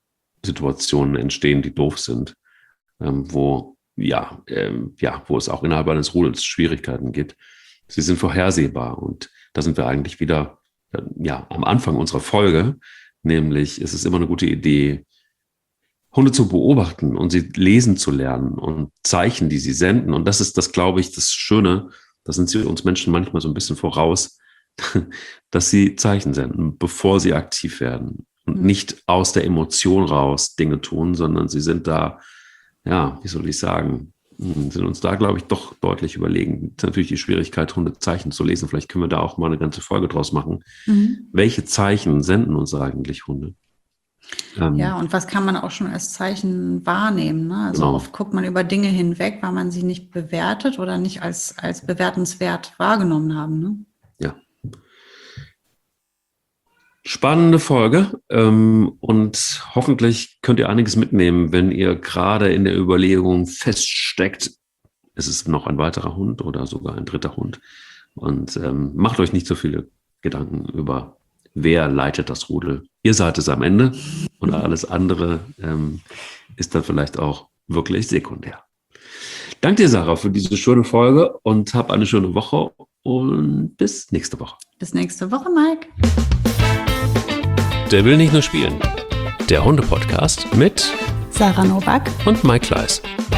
Situationen entstehen, die doof sind, wo es auch innerhalb eines Rudels Schwierigkeiten gibt. Sie sind vorhersehbar und da sind wir eigentlich wieder am Anfang unserer Folge, nämlich es ist immer eine gute Idee, Hunde zu beobachten und sie lesen zu lernen und Zeichen, die sie senden. Und das ist das, glaube ich, das Schöne, da sind sie uns Menschen manchmal so ein bisschen voraus, dass sie Zeichen senden, bevor sie aktiv werden und nicht aus der Emotion raus Dinge tun, sondern sie sind da, wie soll ich sagen, sind uns da, glaube ich, doch deutlich überlegen. Das ist natürlich die Schwierigkeit, Hundezeichen zu lesen. Vielleicht können wir da auch mal eine ganze Folge draus machen. Welche Zeichen senden uns eigentlich Hunde? Und was kann man auch schon als Zeichen wahrnehmen? Ne? Also oft guckt man über Dinge hinweg, weil man sie nicht bewertet oder nicht als bewertenswert wahrgenommen haben. Ne? Ja. Spannende Folge und hoffentlich könnt ihr einiges mitnehmen, wenn ihr gerade in der Überlegung feststeckt, es ist noch ein weiterer Hund oder sogar ein dritter Hund und macht euch nicht so viele Gedanken über, wer leitet das Rudel. Ihr seid es am Ende und alles andere ist dann vielleicht auch wirklich sekundär. Danke dir, Sarah, für diese schöne Folge und hab eine schöne Woche und bis nächste Woche. Bis nächste Woche, Mike. Der will nicht nur spielen. Der Hunde-Podcast mit Sarah Novak und Mike Kleiss.